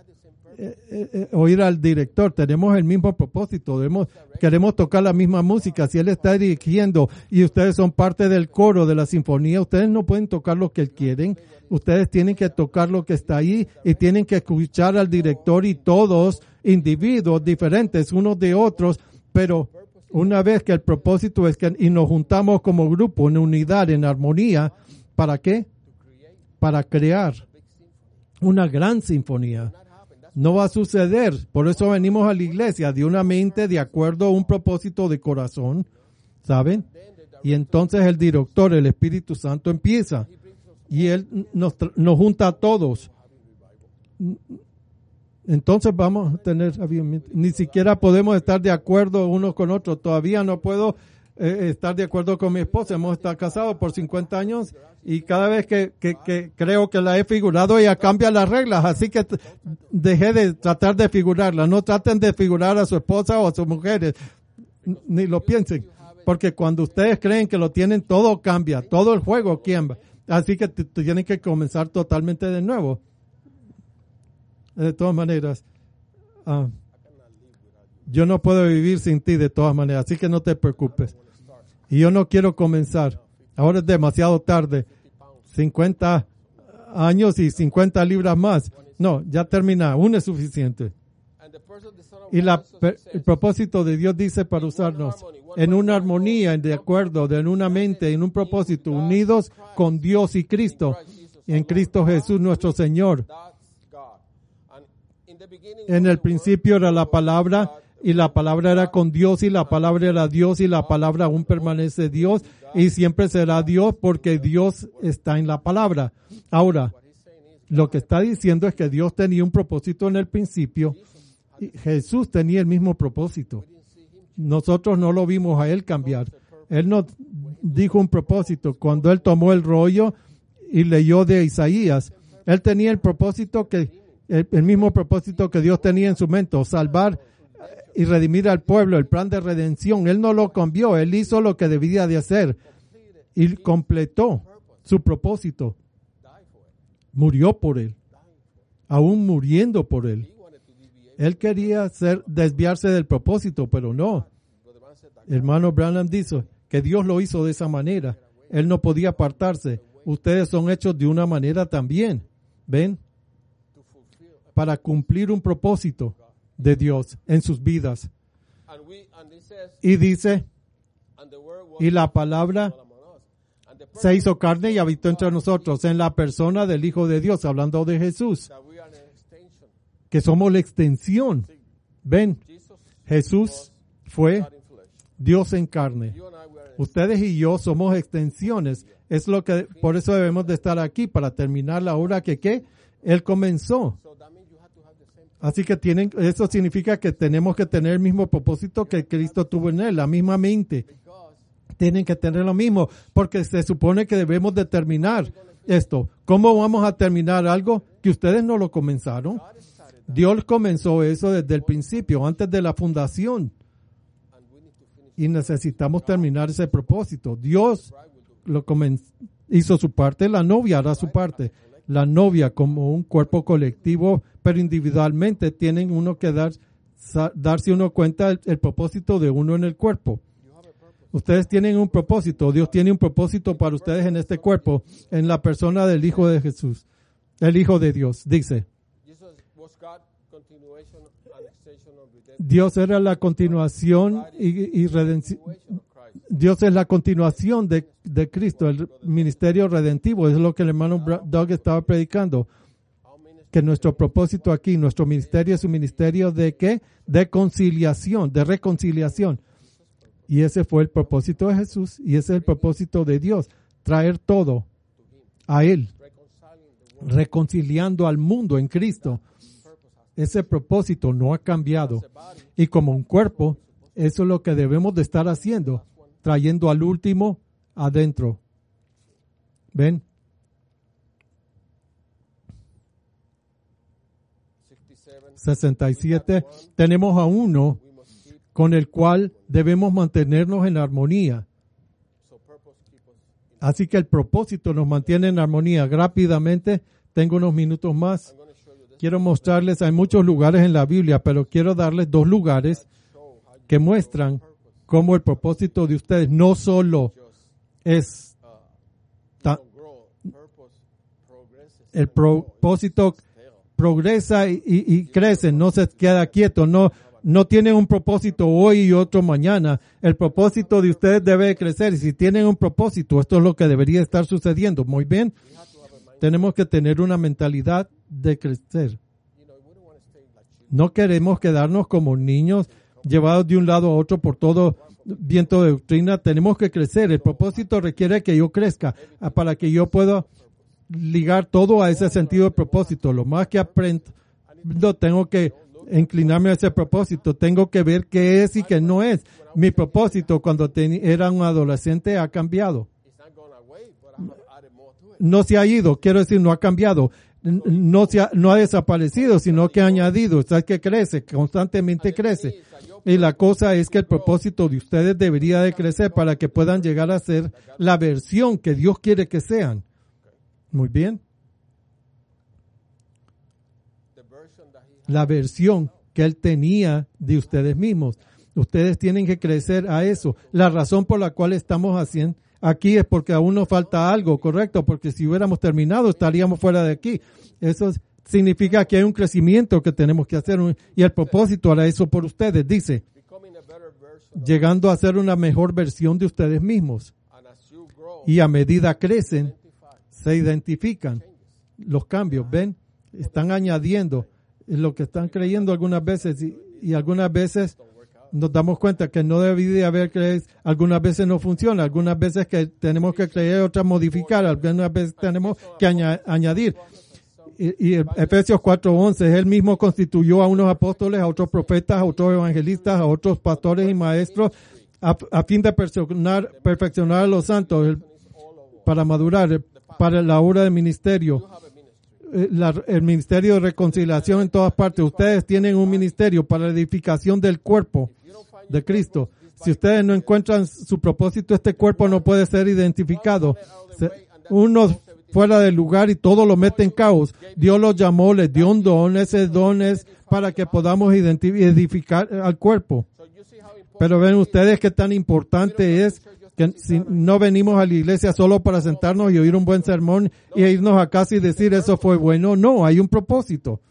oír al director, tenemos el mismo propósito, queremos tocar la misma música. Si él está dirigiendo y ustedes son parte del coro de la sinfonía, ustedes no pueden tocar lo que quieren, ustedes tienen que tocar lo que está ahí y tienen que escuchar al director, y todos individuos diferentes unos de otros, pero una vez que el propósito es que y nos juntamos como grupo en unidad, en armonía, ¿para qué? Para crear una gran sinfonía. No va a suceder. Por eso venimos a la iglesia de una mente de acuerdo a un propósito de corazón, ¿saben? Y entonces el director, el Espíritu Santo, empieza y él nos junta a todos. Entonces vamos a tener, ni siquiera podemos estar de acuerdo unos con otros. Todavía no puedo estar de acuerdo con mi esposa. Hemos estado casados por 50 años y cada vez que creo que la he figurado, ella cambia las reglas. Así que dejé de tratar de figurarla. No traten de figurar a su esposa o a sus mujeres. Ni lo piensen. Porque cuando ustedes creen que lo tienen, todo cambia. Todo el juego cambia. Así que tienen que comenzar totalmente de nuevo. De todas maneras, yo no puedo vivir sin ti de todas maneras, así que no te preocupes. Y yo no quiero comenzar. Ahora es demasiado tarde. 50 años y 50 libras más. No, ya termina. Uno es suficiente. Y el propósito de Dios dice para usarnos en una armonía, de acuerdo, en una mente, en un propósito, unidos con Dios y Cristo. Y en Cristo Jesús nuestro Señor. En el principio era la palabra, y la palabra era con Dios, y la palabra era Dios, y la palabra aún permanece Dios, y siempre será Dios, porque Dios está en la palabra. Ahora, lo que está diciendo es que Dios tenía un propósito en el principio, y Jesús tenía el mismo propósito. Nosotros no lo vimos a Él cambiar. Él nos dijo un propósito. Cuando Él tomó el rollo y leyó de Isaías, Él tenía el propósito el mismo propósito que Dios tenía en su mente, salvar y redimir al pueblo, el plan de redención. Él no lo cambió, Él hizo lo que debía de hacer y completó su propósito. Murió por Él, aún muriendo por Él. Él quería desviarse del propósito, pero no. Hermano Branham dice que Dios lo hizo de esa manera. Él no podía apartarse. Ustedes son hechos de una manera también. ¿Ven? Para cumplir un propósito de Dios en sus vidas. Y dice, y la palabra se hizo carne y habitó entre nosotros en la persona del Hijo de Dios, hablando de Jesús, que somos la extensión. Ven, Jesús fue Dios en carne. Ustedes y yo somos extensiones. Por eso debemos de estar aquí, para terminar la obra que Él comenzó. Así que eso significa que tenemos que tener el mismo propósito que Cristo tuvo en Él, la misma mente. Tienen que tener lo mismo, porque se supone que debemos de terminar esto. ¿Cómo vamos a terminar algo que ustedes no lo comenzaron? Dios comenzó eso desde el principio, antes de la fundación. Y necesitamos terminar ese propósito. Dios hizo su parte, la novia hará su parte. La novia, como un cuerpo colectivo, pero individualmente tienen uno que darse uno cuenta el propósito de uno en el cuerpo. Ustedes tienen un propósito. Dios tiene un propósito para ustedes en este cuerpo, en la persona del Hijo de Jesús, el Hijo de Dios. Dice, Dios era la continuación y redención. Dios es la continuación de Cristo, el ministerio redentivo. Es lo que el hermano Doug estaba predicando. Que nuestro propósito aquí, nuestro ministerio es un ministerio de ¿qué? De conciliación, de reconciliación. Y ese fue el propósito de Jesús y ese es el propósito de Dios. Traer todo a Él. Reconciliando al mundo en Cristo. Ese propósito no ha cambiado. Y como un cuerpo, eso es lo que debemos de estar haciendo. Trayendo al último adentro. ¿Ven? 67. Tenemos a uno con el cual debemos mantenernos en armonía. Así que el propósito nos mantiene en armonía. Rápidamente, tengo unos minutos más. Quiero mostrarles, hay muchos lugares en la Biblia, pero quiero darles 2 lugares que muestran cómo el propósito de ustedes no solo es el propósito progresa y crece, no se queda quieto, no tienen un propósito hoy y otro mañana. El propósito de ustedes debe crecer y si tienen un propósito, esto es lo que debería estar sucediendo. Muy bien, tenemos que tener una mentalidad de crecer. No queremos quedarnos como niños llevados de un lado a otro por todo viento de doctrina. Tenemos que crecer. El propósito requiere que yo crezca para que yo pueda ligar todo a ese sentido de propósito. Lo más que aprendo, tengo que inclinarme a ese propósito. Tengo que ver qué es y qué no es. Mi propósito cuando era un adolescente ha cambiado. No se ha ido, quiero decir, no ha cambiado. No ha desaparecido, sino que ha añadido. O sea, que crece, constantemente crece. Y la cosa es que el propósito de ustedes debería de crecer para que puedan llegar a ser la versión que Dios quiere que sean. Muy bien. La versión que Él tenía de ustedes mismos. Ustedes tienen que crecer a eso. La razón por la cual estamos haciendo aquí es porque aún nos falta algo, correcto, porque si hubiéramos terminado estaríamos fuera de aquí. Eso significa que hay un crecimiento que tenemos que hacer y el propósito hará eso por ustedes. Dice, llegando a ser una mejor versión de ustedes mismos. Y a medida crecen, se identifican los cambios, ¿ven? Están añadiendo lo que están creyendo algunas veces y algunas veces nos damos cuenta que no debería haber creído, algunas veces no funciona, algunas veces que tenemos que creer, otras modificar, algunas veces tenemos que añadir. Y Efesios 4:11, Él mismo constituyó a unos apóstoles, a otros profetas, a otros evangelistas, a otros pastores y maestros, a fin de perfeccionar a los santos, para madurar, para la obra del ministerio. El ministerio de reconciliación en todas partes. Ustedes tienen un ministerio para la edificación del cuerpo de Cristo. Si ustedes no encuentran su propósito, este cuerpo no puede ser identificado. Uno fuera del lugar y todo lo mete en caos. Dios los llamó, les dio un don. Ese don es para que podamos edificar al cuerpo. Pero ven ustedes qué tan importante es que si no venimos a la iglesia solo para sentarnos y oír un buen sermón y irnos a casa y decir eso fue bueno. No, hay un propósito.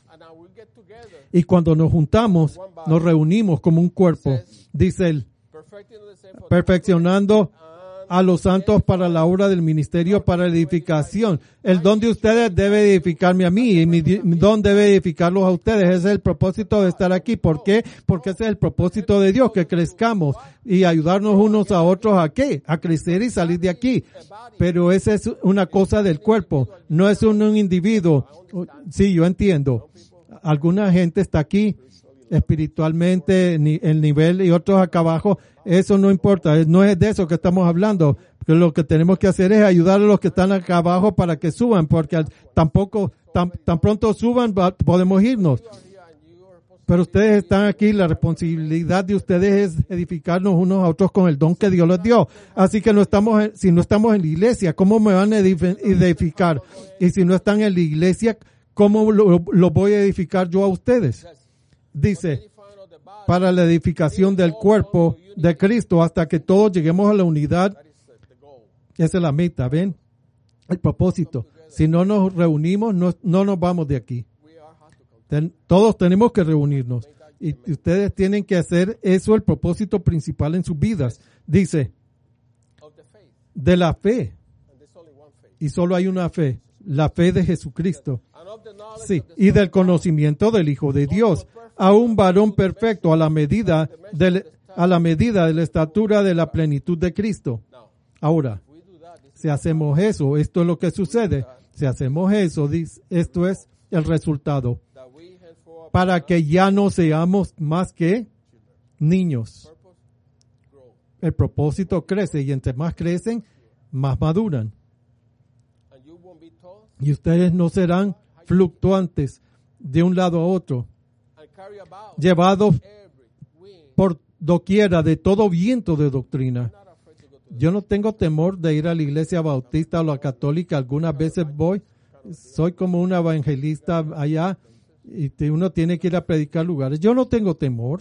Y cuando nos juntamos, nos reunimos como un cuerpo. Dice él, perfeccionando a los santos para la obra del ministerio, para la edificación. El don de ustedes debe edificarme a mí y mi don debe edificarlos a ustedes. Ese es el propósito de estar aquí. ¿Por qué? Porque ese es el propósito de Dios, que crezcamos y ayudarnos unos a otros a qué? A crecer y salir de aquí. Pero esa es una cosa del cuerpo, no es un individuo. Sí, yo entiendo. Alguna gente está aquí espiritualmente, el nivel y otros acá abajo. Eso no importa, no es de eso que estamos hablando. Lo que tenemos que hacer es ayudar a los que están acá abajo para que suban, porque tampoco, tan pronto suban, podemos irnos. Pero ustedes están aquí, la responsabilidad de ustedes es edificarnos unos a otros con el don que Dios les dio. Así que si no estamos en la iglesia, ¿cómo me van a edificar? Y si no están en la iglesia, ¿cómo lo voy a edificar yo a ustedes? Dice, para la edificación del cuerpo de Cristo hasta que todos lleguemos a la unidad. Esa es la meta, ¿ven? El propósito. Si no nos reunimos, no nos vamos de aquí. Todos tenemos que reunirnos. Y ustedes tienen que hacer eso el propósito principal en sus vidas. Dice, de la fe. Y solo hay una fe. La fe de Jesucristo. Sí, y del conocimiento del Hijo de Dios. A un varón perfecto a la medida de la estatura de la plenitud de Cristo. Ahora, si hacemos eso, esto es lo que sucede. Si hacemos eso, esto es el resultado. Para que ya no seamos más que niños. El propósito crece y entre más crecen, más maduran. Y ustedes no serán fluctuantes de un lado a otro, llevados por doquiera de todo viento de doctrina. Yo no tengo temor de ir a la iglesia bautista o la católica. Algunas veces voy, soy como un evangelista allá y uno tiene que ir a predicar lugares. Yo no tengo temor.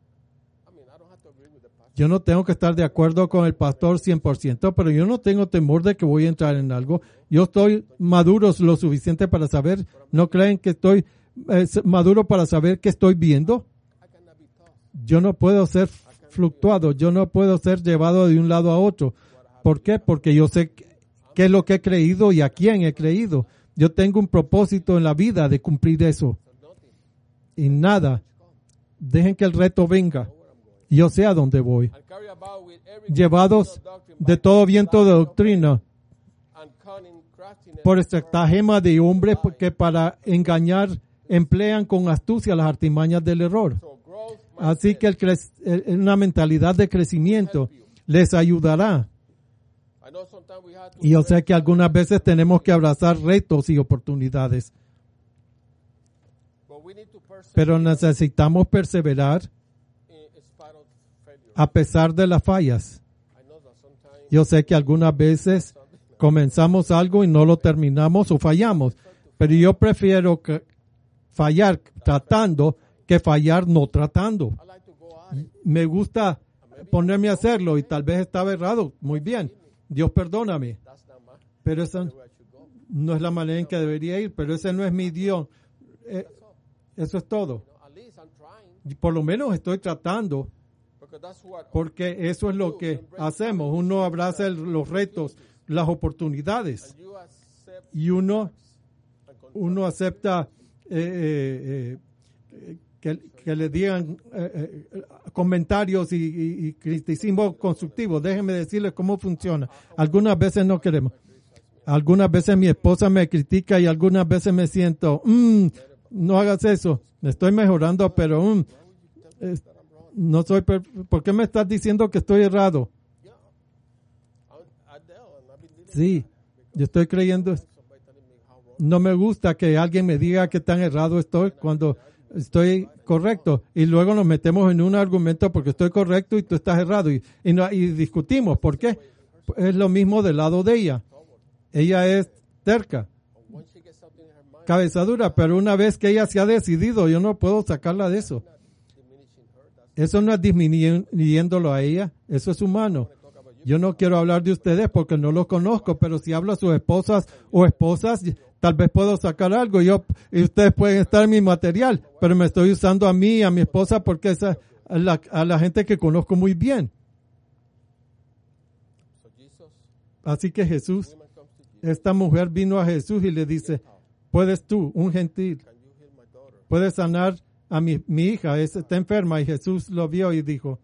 Yo no tengo que estar de acuerdo con el pastor 100%, pero yo no tengo temor de que voy a entrar en algo. Yo estoy maduro lo suficiente para saber. ¿No creen que estoy maduro para saber qué estoy viendo? Yo no puedo ser fluctuado. Yo no puedo ser llevado de un lado a otro. ¿Por qué? Porque yo sé qué es lo que he creído y a quién he creído. Yo tengo un propósito en la vida de cumplir eso. Y nada. Dejen que el reto venga. Yo sé a dónde voy. Llevados de todo viento de doctrina por estratagema de hombres que para engañar emplean con astucia las artimañas del error. Así que una mentalidad de crecimiento les ayudará. Y yo sé que algunas veces tenemos que abrazar retos y oportunidades. Pero necesitamos perseverar a pesar de las fallas. Yo sé que algunas veces comenzamos algo y no lo terminamos o fallamos, pero yo prefiero fallar tratando que fallar no tratando. Me gusta ponerme a hacerlo y tal vez estaba errado. Muy bien, Dios perdóname. Pero esa no es la manera en que debería ir, pero ese no es mi Dios. Eso es todo. Y por lo menos estoy tratando. Porque eso es lo que hacemos. Uno abraza los retos, las oportunidades. Y uno acepta que le digan comentarios y criticismo constructivo. Déjenme decirles cómo funciona. Algunas veces no queremos. Algunas veces mi esposa me critica y algunas veces me siento, no hagas eso. Me estoy mejorando, pero no soy ¿por qué me estás diciendo que estoy errado? Sí, yo estoy creyendo. No me gusta que alguien me diga que tan errado estoy cuando estoy correcto. Y luego nos metemos en un argumento porque estoy correcto y tú estás errado. Y discutimos. ¿Por qué? Es lo mismo del lado de ella. Ella es terca, cabezadura, pero una vez que ella se ha decidido, yo no puedo sacarla de eso. Eso no es disminuyéndolo a ella, eso es humano. Yo no quiero hablar de ustedes porque no los conozco, pero si hablo a sus esposas o esposas, tal vez puedo sacar algo. Y ustedes pueden estar en mi material, pero me estoy usando a mí y a mi esposa porque es a la gente que conozco muy bien. Así que Jesús, esta mujer vino a Jesús y le dice, ¿puedes tú, un gentil, puedes sanar a mi hija? Está enferma? Y Jesús lo vio y dijo,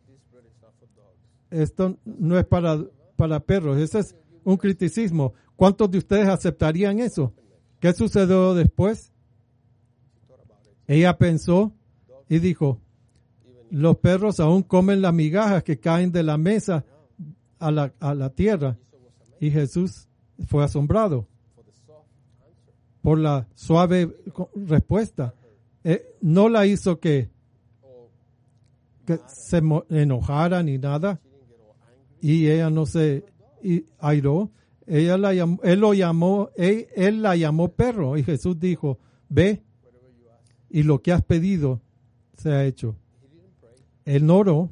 esto no es para perros, ese es un criticismo. ¿Cuántos de ustedes aceptarían eso? ¿Qué sucedió después? Ella pensó y dijo, los perros aún comen las migajas que caen de la mesa a la tierra. Y Jesús fue asombrado por la suave respuesta. No la hizo que se enojara ni nada. Y ella no se airó. Él la llamó perro. Y Jesús dijo, ve, y lo que has pedido se ha hecho. Él no oró.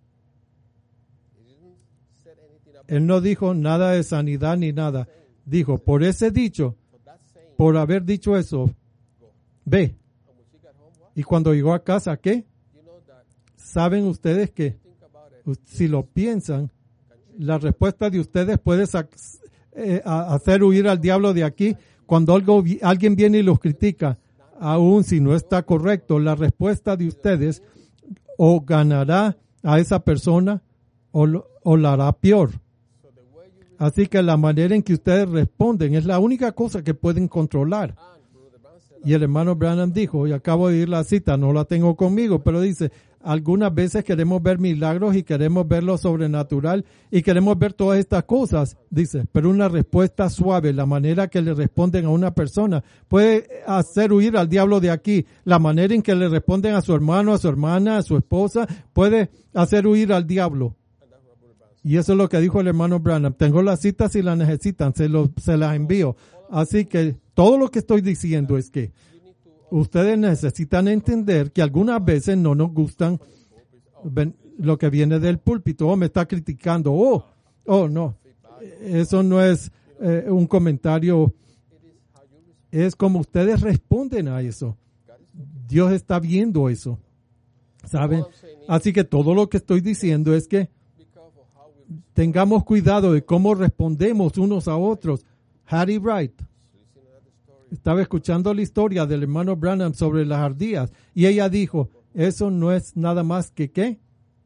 Él no dijo nada de sanidad ni nada. Dijo, por ese dicho, por haber dicho eso, ve. Y cuando llegó a casa, ¿qué? ¿Saben ustedes que si lo piensan, la respuesta de ustedes puede hacer huir al diablo de aquí? Cuando alguien viene y los critica, aun si no está correcto, la respuesta de ustedes o ganará a esa persona o la hará peor. Así que la manera en que ustedes responden es la única cosa que pueden controlar. Y el hermano Branham dijo, y acabo de ir la cita, no la tengo conmigo, pero dice, algunas veces queremos ver milagros y queremos ver lo sobrenatural y queremos ver todas estas cosas, dice, pero una respuesta suave, la manera que le responden a una persona, puede hacer huir al diablo de aquí. La manera en que le responden a su hermano, a su hermana, a su esposa, puede hacer huir al diablo. Y eso es lo que dijo el hermano Branham. Tengo las citas si las necesitan, se las envío. Así que todo lo que estoy diciendo es que ustedes necesitan entender que algunas veces no nos gustan lo que viene del púlpito. Me está criticando. No. Eso no es un comentario. Es como ustedes responden a eso. Dios está viendo eso. ¿Saben? Así que todo lo que estoy diciendo es que tengamos cuidado de cómo respondemos unos a otros. Hattie Wright estaba escuchando la historia del hermano Branham sobre las ardillas y ella dijo, eso no es nada más que ¿qué?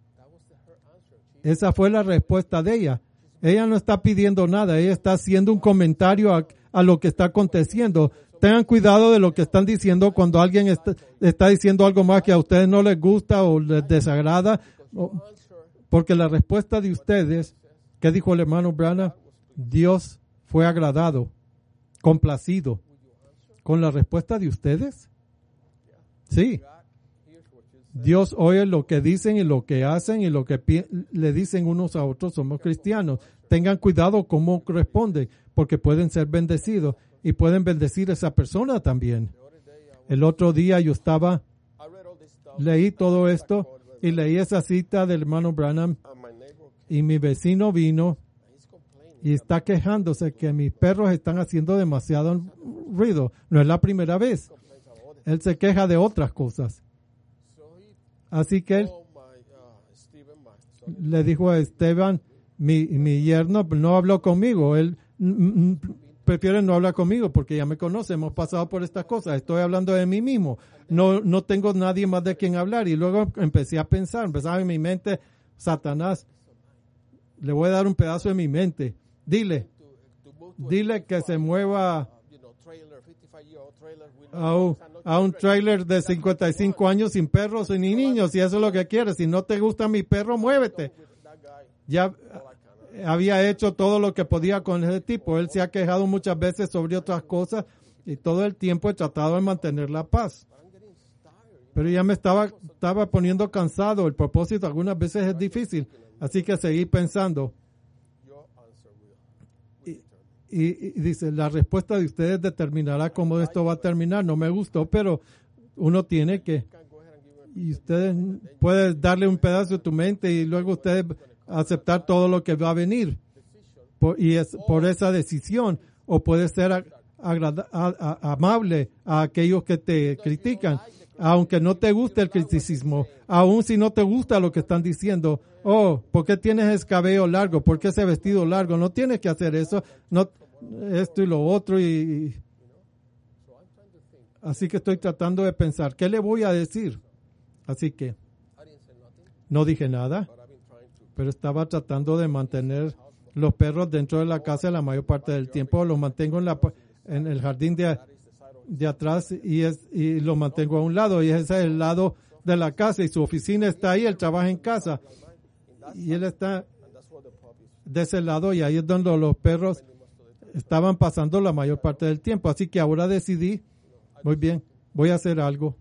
Esa fue la respuesta de ella. Ella no está pidiendo nada, ella está haciendo un comentario a lo que está aconteciendo. Tengan cuidado de lo que están diciendo cuando alguien está diciendo algo más que a ustedes no les gusta o les desagrada, porque la respuesta de ustedes, ¿qué dijo el hermano Branham? Dios fue agradado, complacido con la respuesta de ustedes. Sí. Dios oye lo que dicen y lo que hacen y lo que le dicen unos a otros. Somos cristianos. Tengan cuidado cómo responden, porque pueden ser bendecidos y pueden bendecir a esa persona también. El otro día yo leí todo esto y leí esa cita del hermano Branham y mi vecino vino y está quejándose que mis perros están haciendo demasiado ruido. No es la primera vez. Él se queja de otras cosas. Así que él le dijo a Esteban, mi yerno no habló conmigo. Él prefiere no hablar conmigo porque ya me conoce. Hemos pasado por estas cosas. Estoy hablando de mí mismo. No tengo nadie más de quien hablar. Y luego empecé a pensar, empezaba en mi mente, Satanás, le voy a dar un pedazo de mi mente. Dile que se mueva a un trailer de 55 años sin perros ni niños, si eso es lo que quieres. Si no te gusta mi perro, muévete. Ya había hecho todo lo que podía con ese tipo. Él se ha quejado muchas veces sobre otras cosas y todo el tiempo he tratado de mantener la paz. Pero ya me estaba poniendo cansado. El propósito algunas veces es difícil. Así que seguí pensando. Y dice, la respuesta de ustedes determinará cómo esto va a terminar. No me gustó, pero uno tiene que... Y ustedes pueden darle un pedazo de tu mente y luego ustedes aceptar todo lo que va a venir. Y es por esa decisión. O puede ser amable a aquellos que te critican. Aunque no te guste el criticismo, aun si no te gusta lo que están diciendo, ¿por qué tienes ese cabello largo? ¿Por qué ese vestido largo? No tienes que hacer eso, no, esto y lo otro. Así que estoy tratando de pensar, ¿qué le voy a decir? Así que no dije nada, pero estaba tratando de mantener los perros dentro de la casa la mayor parte del tiempo. Los mantengo en el jardín de atrás y lo mantengo a un lado y ese es el lado de la casa y su oficina está ahí, él trabaja en casa y él está de ese lado y ahí es donde los perros estaban pasando la mayor parte del tiempo. Así que ahora decidí, muy bien, voy a hacer algo.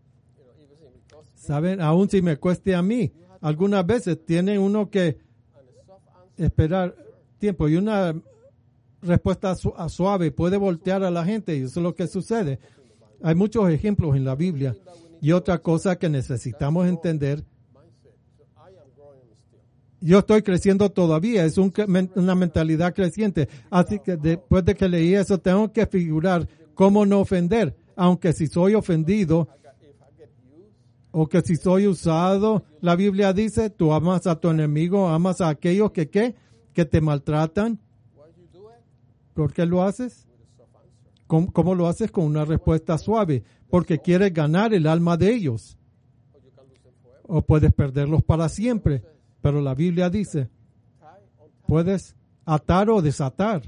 Saben, aún si me cueste a mí, algunas veces tiene uno que esperar tiempo y una respuesta suave puede voltear a la gente y eso es lo que sucede. Hay muchos ejemplos en la Biblia y otra cosa que necesitamos entender, yo estoy creciendo todavía, es una mentalidad creciente, así que después de que leí eso tengo que figurar cómo no ofender, aunque si soy ofendido O que si soy usado, la Biblia dice, tú amas a tu enemigo, amas a aquellos que te maltratan. ¿Por qué lo haces? ¿Cómo lo haces? Con una respuesta suave, porque quieres ganar el alma de ellos. O puedes perderlos para siempre. Pero la Biblia dice, puedes atar o desatar.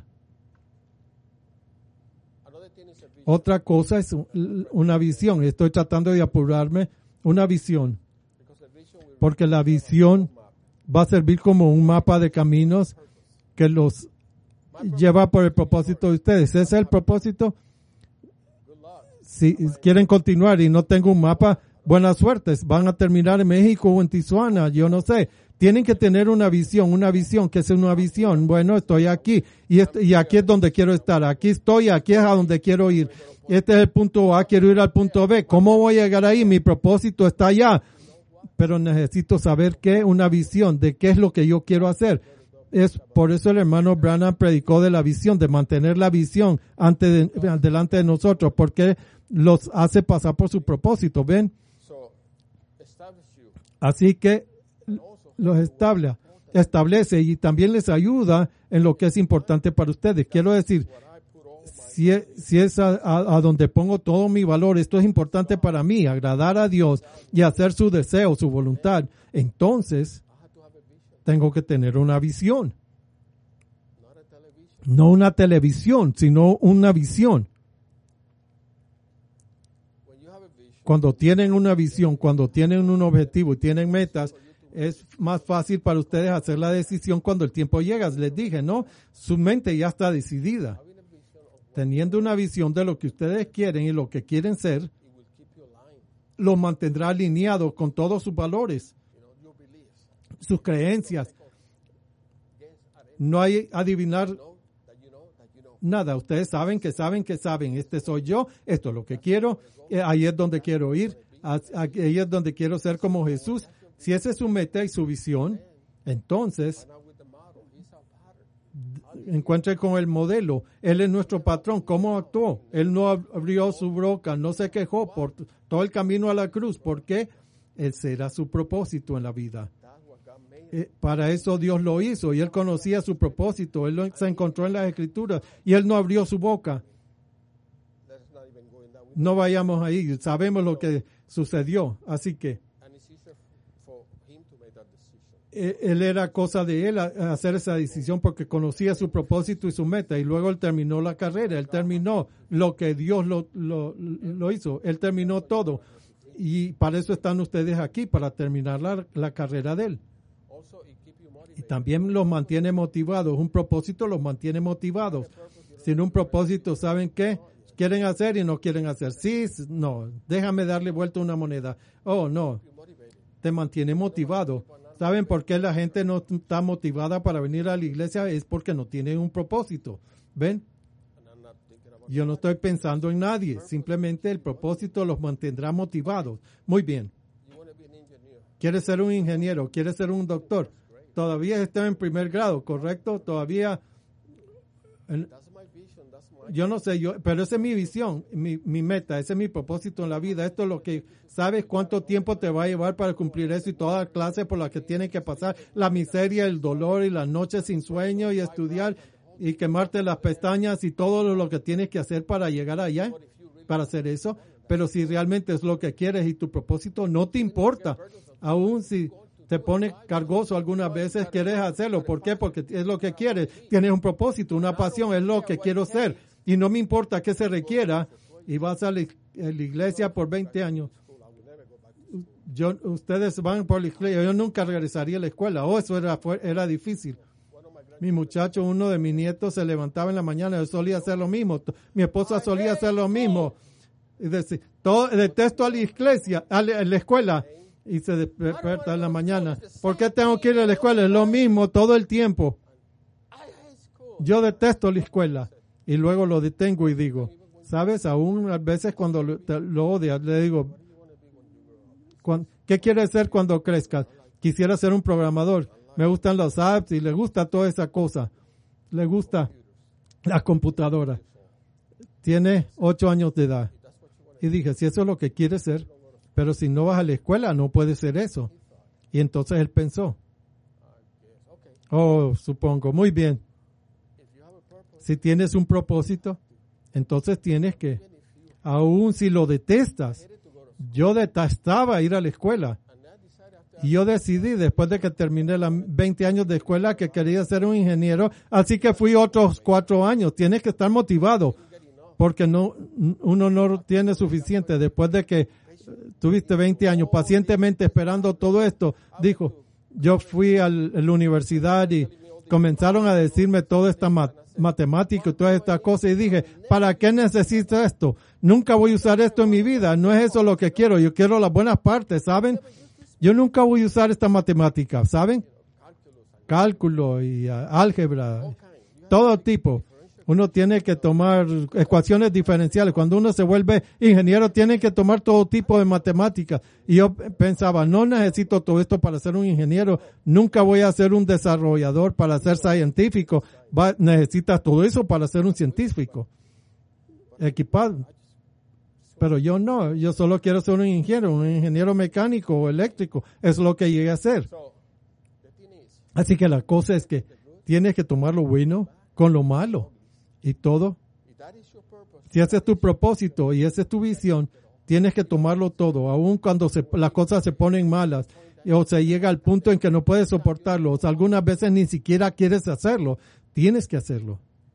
Otra cosa es una visión. Estoy tratando de apurarme. Una visión. Porque la visión va a servir como un mapa de caminos que los lleva por el propósito de ustedes. ¿Ese es el propósito? Si quieren continuar y no tengo un mapa, buena suerte. Van a terminar en México o en Tijuana, yo no sé. Tienen que tener una visión. ¿Qué es una visión? Bueno, estoy aquí y aquí es donde quiero estar. Aquí estoy, aquí es a donde quiero ir. Este es el punto A, quiero ir al punto B. ¿Cómo voy a llegar ahí? Mi propósito está allá. Pero necesito saber una visión de qué es lo que yo quiero hacer. Es por eso el hermano Branham predicó de la visión, de mantener la visión delante de nosotros, porque los hace pasar por su propósito, ¿ven? Así que los establece y también les ayuda en lo que es importante para ustedes. Quiero decir, si es a donde pongo todo mi valor, esto es importante para mí, agradar a Dios y hacer su deseo, su voluntad, entonces tengo que tener una visión. No una televisión, sino una visión. Cuando tienen una visión, cuando tienen un objetivo y tienen metas, es más fácil para ustedes hacer la decisión cuando el tiempo llega. Les dije, ¿no? Su mente ya está decidida. Teniendo una visión de lo que ustedes quieren y lo que quieren ser, los mantendrá alineados con todos sus valores, sus creencias. No hay adivinar nada. Ustedes saben que saben que saben. Este soy yo, esto es lo que quiero, ahí es donde quiero ir, ahí es donde quiero ser como Jesús. Si esa es su meta y su visión, entonces encuentre con el modelo. Él es nuestro patrón. ¿Cómo actuó? Él no abrió su boca, no se quejó por todo el camino a la cruz. ¿Por qué? Ese era su propósito en la vida. Para eso Dios lo hizo y él conocía su propósito. Él se encontró en las Escrituras y él no abrió su boca. No vayamos ahí. Sabemos lo que sucedió. Así que él era cosa de él hacer esa decisión porque conocía su propósito y su meta, y luego él terminó la carrera, él terminó lo que Dios lo hizo, él terminó todo, y para eso están ustedes aquí, para terminar la carrera de él. Y también los mantiene motivados, un propósito los mantiene motivados. Sin un propósito, ¿saben qué? Quieren hacer y no quieren hacer. Sí, no, déjame darle vuelta una moneda. Oh, no, te mantiene motivado. ¿Saben por qué la gente no está motivada para venir a la iglesia? Es porque no tienen un propósito. ¿Ven? Yo no estoy pensando en nadie. Simplemente el propósito los mantendrá motivados. Muy bien. ¿Quieres ser un ingeniero? ¿Quieres ser un doctor? Todavía está en primer grado, ¿correcto? Todavía... Yo no sé, pero esa es mi visión, mi meta, ese es mi propósito en la vida. Esto es lo que, ¿sabes cuánto tiempo te va a llevar para cumplir eso y toda la clase por la que tienes que pasar? La miseria, el dolor y las noches sin sueño y estudiar y quemarte las pestañas y todo lo que tienes que hacer para llegar allá, para hacer eso. Pero si realmente es lo que quieres y tu propósito no te importa, aún si te pone cargoso algunas veces, quieres hacerlo. ¿Por qué? Porque es lo que quieres. Tienes un propósito, una pasión, es lo que quiero ser. Y no me importa qué se requiera. Y vas a la iglesia por 20 años. Ustedes van por la iglesia. Yo nunca regresaría a la escuela. Eso era difícil. Mi muchacho, uno de mis nietos, se levantaba en la mañana. Yo solía hacer lo mismo. Mi esposa solía hacer lo mismo. Y decir, detesto a la iglesia, a la escuela. Y se despierta en la mañana. ¿Por qué tengo que ir a la escuela? Es lo mismo todo el tiempo. Yo detesto la escuela. Y luego lo detengo y digo, ¿sabes? Aún a veces cuando lo odias, le digo, ¿qué quieres ser cuando crezcas? Quisiera ser un programador. Me gustan los apps y le gusta toda esa cosa. Le gusta la computadora. Tiene 8 años de edad. Y dije, si eso es lo que quieres ser, Pero si no vas a la escuela, no puede ser eso. Y entonces él pensó, supongo, muy bien. Si tienes un propósito, entonces tienes que, aun si lo detestas, yo detestaba ir a la escuela. Y yo decidí, después de que terminé los 20 años de escuela, que quería ser un ingeniero, así que fui otros 4 años. Tienes que estar motivado, porque uno no tiene suficiente. Después de que tuviste 20 años pacientemente esperando todo esto, dijo, yo fui a la universidad y comenzaron a decirme toda esta matemática y todas estas cosas, y dije, ¿para qué necesito esto? Nunca voy a usar esto en mi vida. No es eso lo que quiero. Yo quiero las buenas partes, ¿saben? Yo nunca voy a usar esta matemática, ¿saben? Cálculo y álgebra, todo tipo. Uno tiene que tomar ecuaciones diferenciales. Cuando uno se vuelve ingeniero, tiene que tomar todo tipo de matemáticas. Y yo pensaba, no necesito todo esto para ser un ingeniero. Nunca voy a ser un desarrollador para ser científico. Necesitas todo eso para ser un científico equipado. Pero yo no, yo solo quiero ser un ingeniero mecánico o eléctrico. Es lo que llegué a ser. Así que la cosa es que tienes que tomar lo bueno con lo malo y todo. Si ese es tu propósito y esa es tu visión, tienes que tomarlo todo, aun cuando las cosas se ponen malas o se llega al punto en que no puedes soportarlo. O sea, algunas veces ni siquiera quieres hacerlo. Tienes que hacerlo.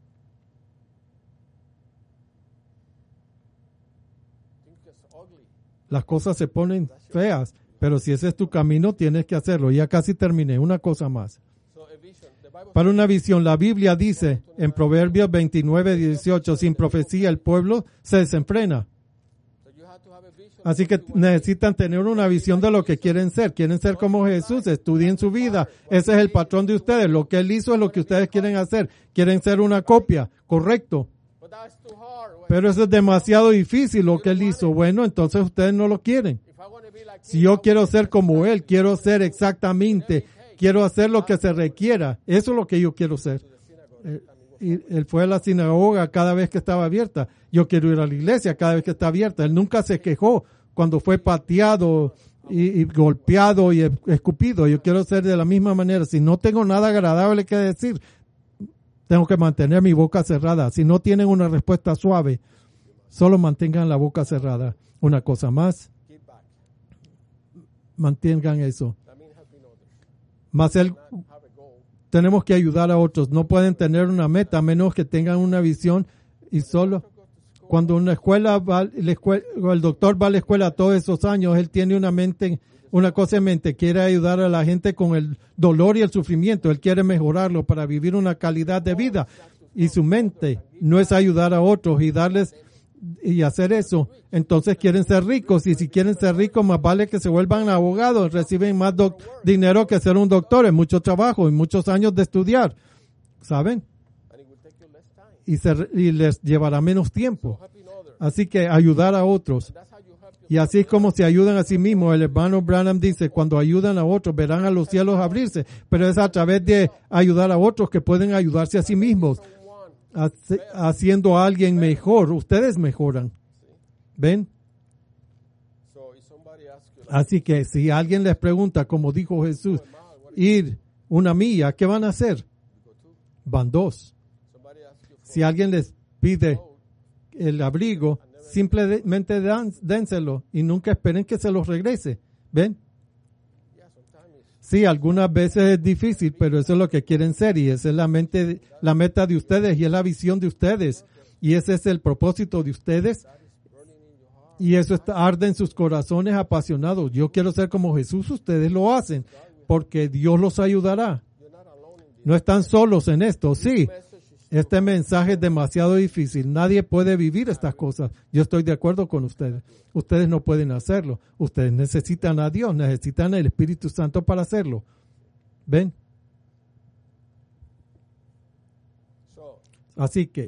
Las cosas se ponen feas, pero si ese es tu camino, tienes que hacerlo. Ya casi terminé. Una cosa más. Para una visión, la Biblia dice en Proverbios 29:18, sin profecía el pueblo se desenfrena. Así que necesitan tener una visión de lo que quieren ser. Quieren ser como Jesús, estudien su vida. Ese es el patrón de ustedes. Lo que él hizo es lo que ustedes quieren hacer. Quieren ser una copia, correcto. Pero eso es demasiado difícil lo que él hizo. Bueno, entonces ustedes no lo quieren. Si yo quiero ser como él, quiero ser exactamente, quiero hacer lo que se requiera. Eso es lo que yo quiero ser. Él fue a la sinagoga cada vez que estaba abierta. Yo quiero ir a la iglesia cada vez que está abierta. Él nunca se quejó cuando fue pateado y golpeado y escupido. Yo quiero ser de la misma manera. Si no tengo nada agradable que decir, tengo que mantener mi boca cerrada. Si no tienen una respuesta suave, solo mantengan la boca cerrada. Una cosa más, mantengan eso. Más tenemos que ayudar a otros. No pueden tener una meta a menos que tengan una visión y solo. Cuando el doctor va a la escuela todos esos años, él tiene una cosa en mente, quiere ayudar a la gente con el dolor y el sufrimiento. Él quiere mejorarlo para vivir una calidad de vida. Y su mente no es ayudar a otros y darles y hacer eso. Entonces quieren ser ricos, y si quieren ser ricos, más vale que se vuelvan abogados. Reciben más dinero que ser un doctor, en mucho trabajo y muchos años de estudiar. ¿Saben? Y les llevará menos tiempo. Así que ayudar a otros. Y así es como se ayudan a sí mismos. El hermano Branham dice, cuando ayudan a otros, verán a los cielos abrirse. Pero es a través de ayudar a otros que pueden ayudarse a sí mismos. Haciendo a alguien mejor. Ustedes mejoran. ¿Ven? Así que si alguien les pregunta, como dijo Jesús, ir 1 milla, ¿qué van a hacer? Van 2. Si alguien les pide el abrigo, simplemente dénselo y nunca esperen que se los regrese. ¿Ven? Sí, algunas veces es difícil, pero eso es lo que quieren ser y esa es la meta de ustedes y es la visión de ustedes y ese es el propósito de ustedes y eso arde en sus corazones apasionados. Yo quiero ser como Jesús, ustedes lo hacen porque Dios los ayudará. No están solos en esto, sí. Este mensaje es demasiado difícil. Nadie puede vivir estas cosas. Yo estoy de acuerdo con ustedes. Ustedes no pueden hacerlo. Ustedes necesitan a Dios, necesitan el Espíritu Santo para hacerlo. ¿Ven? Así que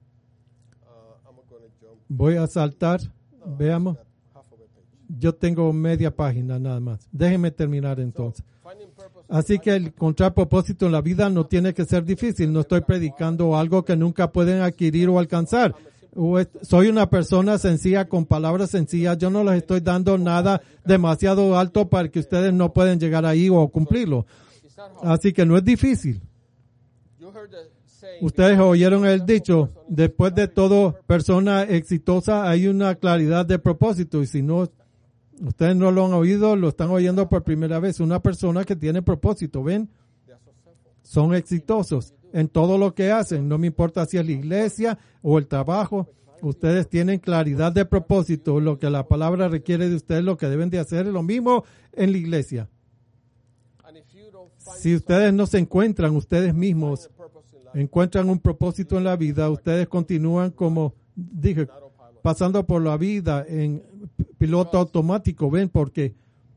voy a saltar. Veamos. Yo tengo media página nada más. Déjenme terminar entonces. Así que encontrar propósito en la vida no tiene que ser difícil. No estoy predicando algo que nunca pueden adquirir o alcanzar. soy una persona sencilla con palabras sencillas. Yo no les estoy dando nada demasiado alto para que ustedes no puedan llegar ahí o cumplirlo. Así que no es difícil. Ustedes oyeron el dicho, después de todo persona exitosa hay una claridad de propósito, y si no, ustedes no lo han oído, lo están oyendo por primera vez. Una persona que tiene propósito, ¿ven? Son exitosos en todo lo que hacen, no me importa si es la iglesia o el trabajo. Ustedes tienen claridad de propósito, lo que la palabra requiere de ustedes, lo que deben de hacer es lo mismo en la iglesia. Si ustedes no se encuentran ustedes mismos, encuentran un propósito en la vida, ustedes continúan como dije, pasando por la vida en piloto automático, ven, porque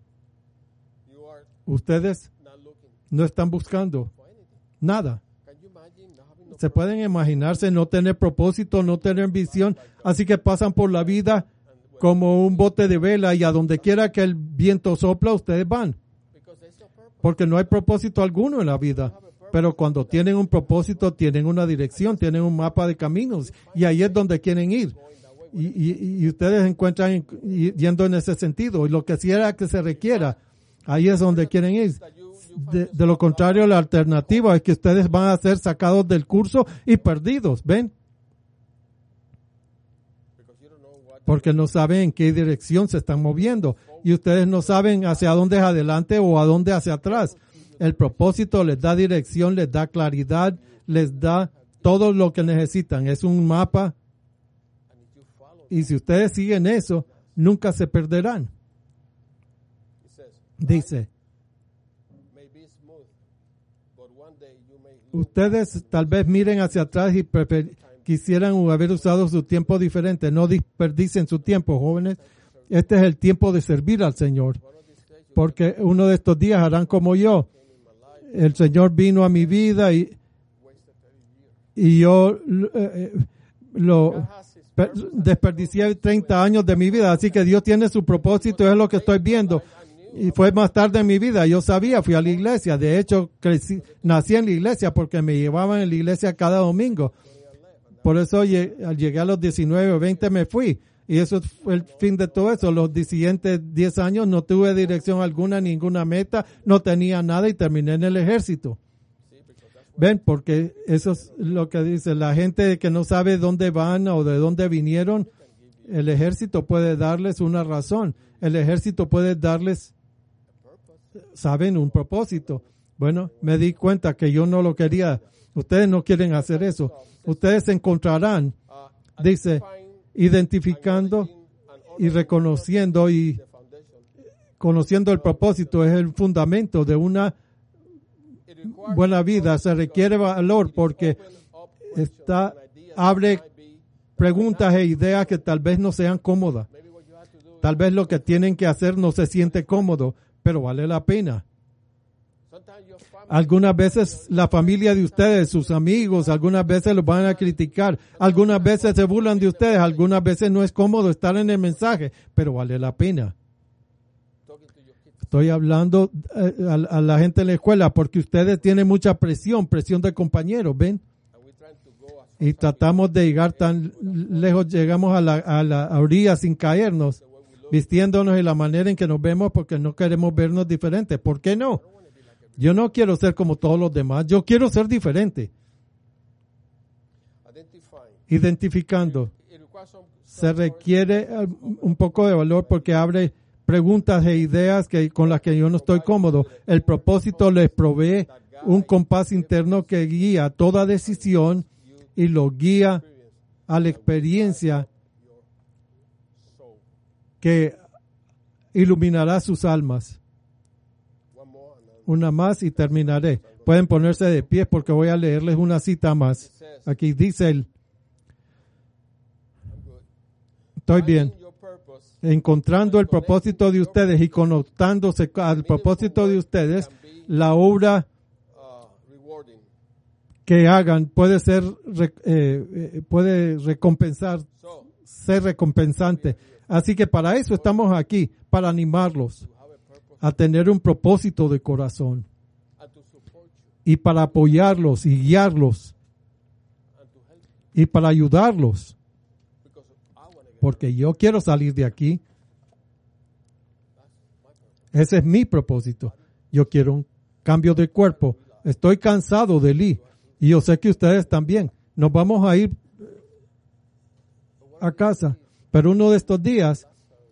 ustedes no están buscando nada. Se pueden imaginarse no tener propósito, no tener visión, así que pasan por la vida como un bote de vela y a donde quiera que el viento sopla, ustedes van. Porque no hay propósito alguno en la vida. Pero cuando tienen un propósito, tienen una dirección, tienen un mapa de caminos y ahí es donde quieren ir. Y ustedes se encuentran yendo en ese sentido. Y lo que quiera que se requiera, ahí es donde quieren ir. De lo contrario, la alternativa es que ustedes van a ser sacados del curso y perdidos, ¿ven? Porque no saben en qué dirección se están moviendo. Y ustedes no saben hacia dónde es adelante o a dónde hacia atrás. El propósito les da dirección, les da claridad, les da todo lo que necesitan. Es un mapa. Y si ustedes siguen eso, nunca se perderán. Dice, ustedes tal vez miren hacia atrás y quisieran haber usado su tiempo diferente. No desperdicien su tiempo, jóvenes. Este es el tiempo de servir al Señor. Porque uno de estos días harán como yo. El Señor vino a mi vida y yo desperdicié 30 años de mi vida. Así que Dios tiene su propósito, es lo que estoy viendo. Y fue más tarde en mi vida. Yo sabía, fui a la iglesia. De hecho, nací en la iglesia porque me llevaban en la iglesia cada domingo. Por eso al llegar a los 19 o 20 me fui. Y eso fue el fin de todo eso. Los siguientes 10 años no tuve dirección alguna, ninguna meta, no tenía nada y terminé en el ejército. Ven, porque eso es lo que dice la gente que no sabe dónde van o de dónde vinieron. El ejército puede darles una razón. El ejército puede darles, saben, un propósito. Bueno, me di cuenta que yo no lo quería. Ustedes no quieren hacer eso. Ustedes se encontrarán, dice, identificando y reconociendo y conociendo el propósito es el fundamento de una buena vida. Se requiere valor porque abre preguntas e ideas que tal vez no sean cómodas. Tal vez lo que tienen que hacer no se siente cómodo, pero vale la pena. Algunas veces la familia de ustedes, sus amigos, algunas veces los van a criticar, algunas veces se burlan de ustedes, algunas veces no es cómodo estar en el mensaje, pero vale la pena. Estoy hablando a la gente en la escuela porque ustedes tienen mucha presión de compañeros, ¿ven? Y tratamos de llegar tan lejos, llegamos a la orilla sin caernos, vistiéndonos de la manera en que nos vemos porque no queremos vernos diferentes. ¿Por qué no? Yo no quiero ser como todos los demás. Yo quiero ser diferente. Identificando. Se requiere un poco de valor porque abre preguntas e ideas con las que yo no estoy cómodo. El propósito les provee un compás interno que guía toda decisión y lo guía a la experiencia que iluminará sus almas. Una más y terminaré. Pueden ponerse de pie porque voy a leerles una cita más. Aquí dice él. Estoy bien. Encontrando el propósito de ustedes y conectándose al propósito de ustedes, la obra que hagan puede ser ser recompensante. Así que para eso estamos aquí, para animarlos a tener un propósito de corazón y para apoyarlos y guiarlos y para ayudarlos porque yo quiero salir de aquí. Ese es mi propósito. Yo quiero un cambio de cuerpo. Estoy cansado de Lee. Y yo sé que ustedes también. Nos vamos a ir a casa. Pero uno de estos días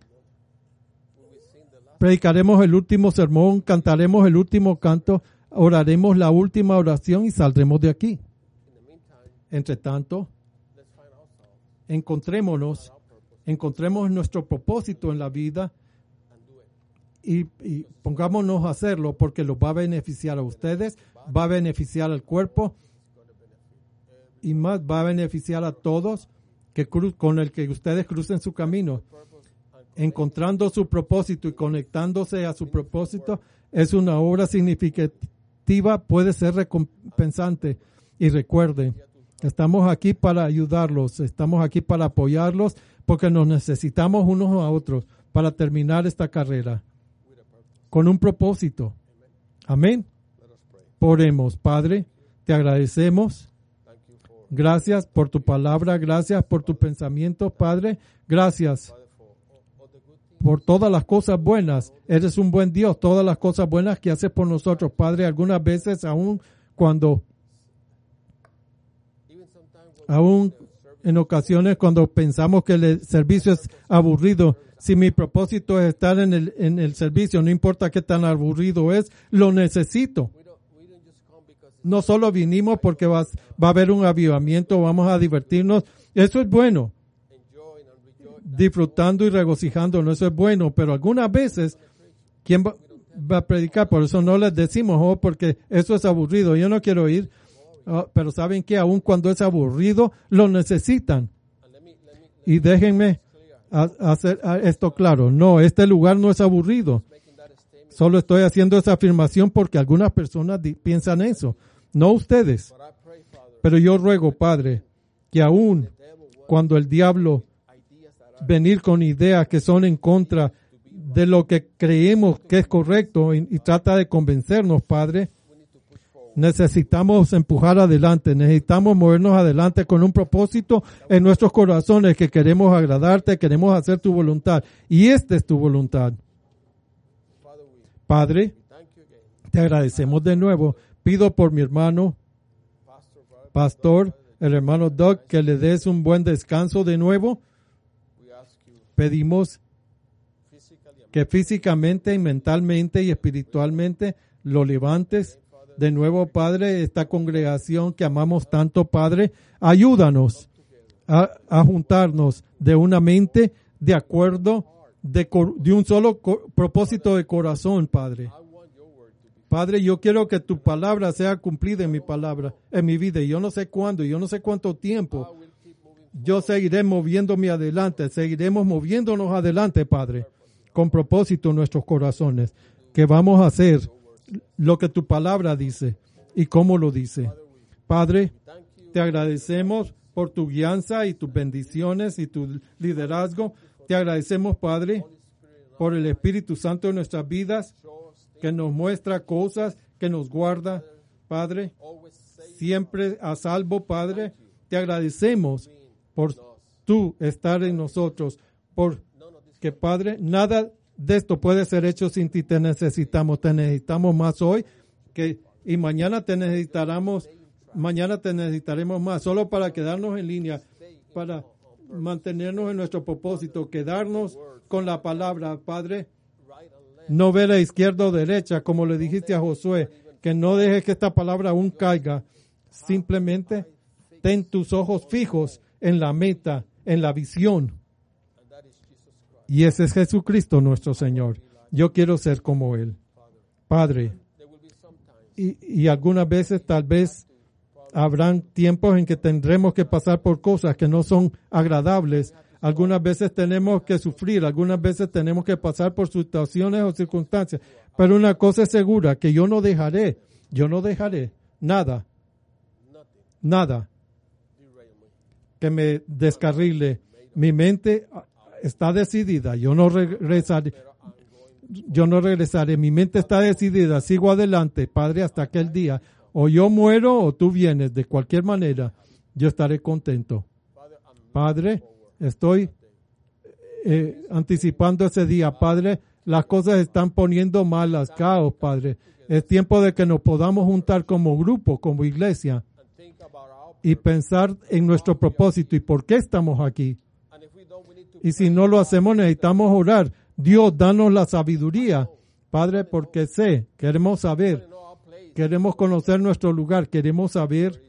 predicaremos el último sermón, cantaremos el último canto, oraremos la última oración y saldremos de aquí. Entre tanto, encontremos nuestro propósito en la vida y pongámonos a hacerlo porque los va a beneficiar a ustedes, va a beneficiar al cuerpo y más va a beneficiar a todos con el que ustedes crucen su camino. Encontrando su propósito y conectándose a su propósito es una obra significativa, puede ser recompensante. Y recuerden, estamos aquí para ayudarlos, estamos aquí para apoyarlos porque nos necesitamos unos a otros para terminar esta carrera con un propósito. Amén. Oremos. Padre, te agradecemos. Gracias por tu palabra, gracias por tu pensamiento, Padre. Gracias por todas las cosas buenas. Eres un buen Dios, todas las cosas buenas que haces por nosotros, Padre. Algunas veces, aún en ocasiones cuando pensamos que el servicio es aburrido, si mi propósito es estar en el servicio, no importa qué tan aburrido es, lo necesito. No solo vinimos porque va a haber un avivamiento, vamos a divertirnos. Eso es bueno. Disfrutando y regocijándonos, eso es bueno. Pero algunas veces, ¿quién va a predicar? Por eso no les decimos, porque eso es aburrido. Yo no quiero ir. Pero ¿saben qué? Aun cuando es aburrido, lo necesitan. Y déjenme hacer esto claro. No, este lugar no es aburrido. Solo estoy haciendo esa afirmación porque algunas personas piensan eso. No ustedes. Pero yo ruego, Padre, que aún cuando el diablo venir con ideas que son en contra de lo que creemos que es correcto y trata de convencernos, Padre, necesitamos empujar adelante, necesitamos movernos adelante con un propósito en nuestros corazones que queremos agradarte, queremos hacer tu voluntad y esta es tu voluntad. Padre, te agradecemos de nuevo. Pido por mi hermano, pastor, el hermano Doug, que le des un buen descanso de nuevo. Pedimos que físicamente, mentalmente y espiritualmente lo levantes. De nuevo, Padre, esta congregación que amamos tanto, Padre, ayúdanos a juntarnos de una mente de acuerdo, de un solo propósito de corazón, Padre. Padre, yo quiero que tu palabra sea cumplida en mi vida. Y yo no sé cuándo, yo no sé cuánto tiempo. Yo seguiré moviéndome adelante, seguiremos moviéndonos adelante, Padre, con propósito en nuestros corazones, que vamos a hacer lo que tu palabra dice y cómo lo dice. Padre, te agradecemos por tu guianza y tus bendiciones y tu liderazgo. Te agradecemos, Padre, por el Espíritu Santo en nuestras vidas, que nos muestra cosas, que nos guarda, Padre, siempre a salvo, Padre. Te agradecemos por tú estar en nosotros, porque, Padre, nada de esto puede ser hecho sin ti. Te necesitamos más hoy y mañana te necesitaremos más, solo para quedarnos en línea, para mantenernos en nuestro propósito, quedarnos con la palabra, Padre. No ver a izquierda o derecha, como le dijiste a Josué, que no dejes que esta palabra aún caiga. Simplemente ten tus ojos fijos en la meta, en la visión. Y ese es Jesucristo nuestro Señor. Yo quiero ser como Él. Padre, y algunas veces tal vez habrán tiempos en que tendremos que pasar por cosas que no son agradables. Algunas veces tenemos que sufrir, algunas veces tenemos que pasar por situaciones o circunstancias. Pero una cosa es segura, que yo no dejaré nada que me descarrile. Mi mente está decidida, yo no regresaré. Mi mente está decidida, sigo adelante, Padre, hasta aquel día. O yo muero o tú vienes, de cualquier manera, yo estaré contento. Padre, estoy anticipando ese día, Padre. Las cosas están poniendo malas, caos, Padre. Es tiempo de que nos podamos juntar como grupo, como iglesia, y pensar en nuestro propósito y por qué estamos aquí. Y si no lo hacemos, necesitamos orar. Dios, danos la sabiduría, Padre, porque queremos saber, queremos conocer nuestro lugar, queremos saber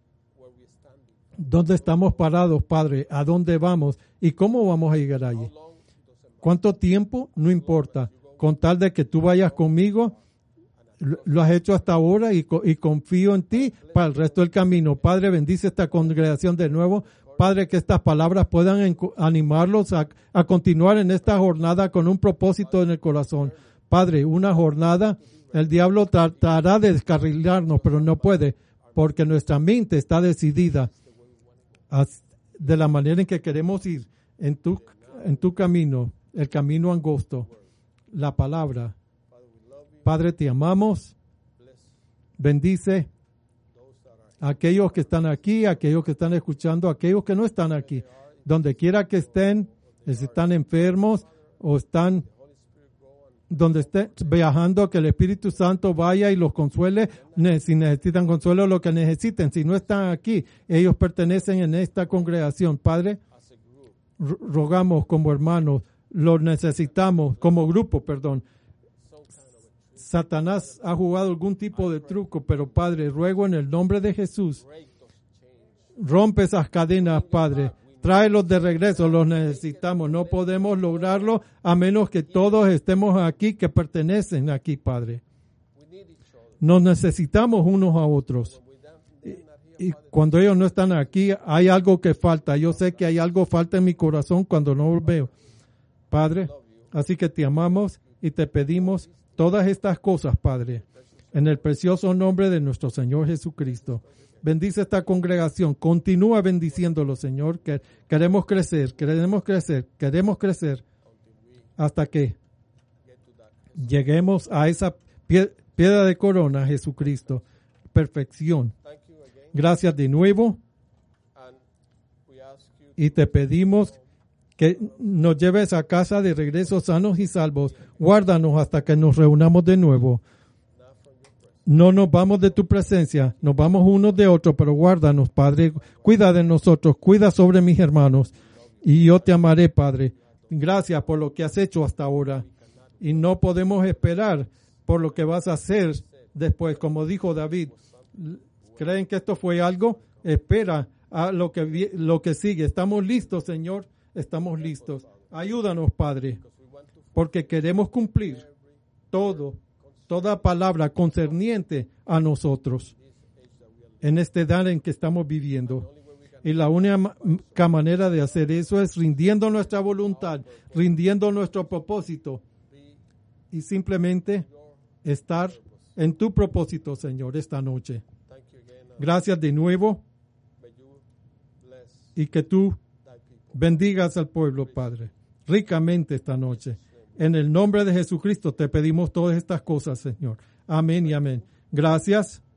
dónde estamos parados, Padre, a dónde vamos y cómo vamos a llegar allí. ¿Cuánto tiempo? No importa. Con tal de que tú vayas conmigo, lo has hecho hasta ahora y confío en ti para el resto del camino. Padre, bendice esta congregación de nuevo. Padre, que estas palabras puedan animarlos a continuar en esta jornada con un propósito en el corazón. Padre, una jornada, el diablo tratará de descarrilarnos, pero no puede, porque nuestra mente está decidida de la manera en que queremos ir en tu camino, el camino angosto, la palabra. Padre, te amamos. Bendice a aquellos que están aquí, a aquellos que están escuchando, a aquellos que no están aquí. Donde quiera que estén, si están enfermos o están donde estén viajando, que el Espíritu Santo vaya y los consuele. Si necesitan consuelo, lo que necesiten. Si no están aquí, ellos pertenecen en esta congregación. Padre, rogamos como hermanos, los necesitamos como grupo, perdón. Satanás ha jugado algún tipo de truco, pero Padre, ruego en el nombre de Jesús, rompe esas cadenas, Padre. Tráelos de regreso, los necesitamos. No podemos lograrlo a menos que todos estemos aquí, que pertenecen aquí, Padre. Nos necesitamos unos a otros. Y cuando ellos no están aquí, hay algo que falta. Yo sé que hay algo falta en mi corazón cuando no los veo. Padre, así que te amamos y te pedimos todas estas cosas, Padre, en el precioso nombre de nuestro Señor Jesucristo. Bendice esta congregación. Continúa bendiciéndolo, Señor. Que queremos crecer hasta que lleguemos a esa piedra de corona, Jesucristo. Perfección. Gracias de nuevo. Y te pedimos que nos lleves a casa de regreso sanos y salvos. Guárdanos hasta que nos reunamos de nuevo. No nos vamos de tu presencia, nos vamos unos de otros, pero guárdanos, Padre. Cuida de nosotros, cuida sobre mis hermanos. Y yo te amaré, Padre. Gracias por lo que has hecho hasta ahora. Y no podemos esperar por lo que vas a hacer después. Como dijo David, ¿creen que esto fue algo? Espera a lo que sigue. Estamos listos, Señor. Estamos listos. Ayúdanos, Padre, porque queremos cumplir toda palabra concerniente a nosotros en esta edad en que estamos viviendo. Y la única manera de hacer eso es rindiendo nuestra voluntad, rindiendo nuestro propósito y simplemente estar en tu propósito, Señor, esta noche. Gracias de nuevo y que tú bendigas al pueblo, Padre, ricamente esta noche. En el nombre de Jesucristo te pedimos todas estas cosas, Señor. Amén y amén. Gracias.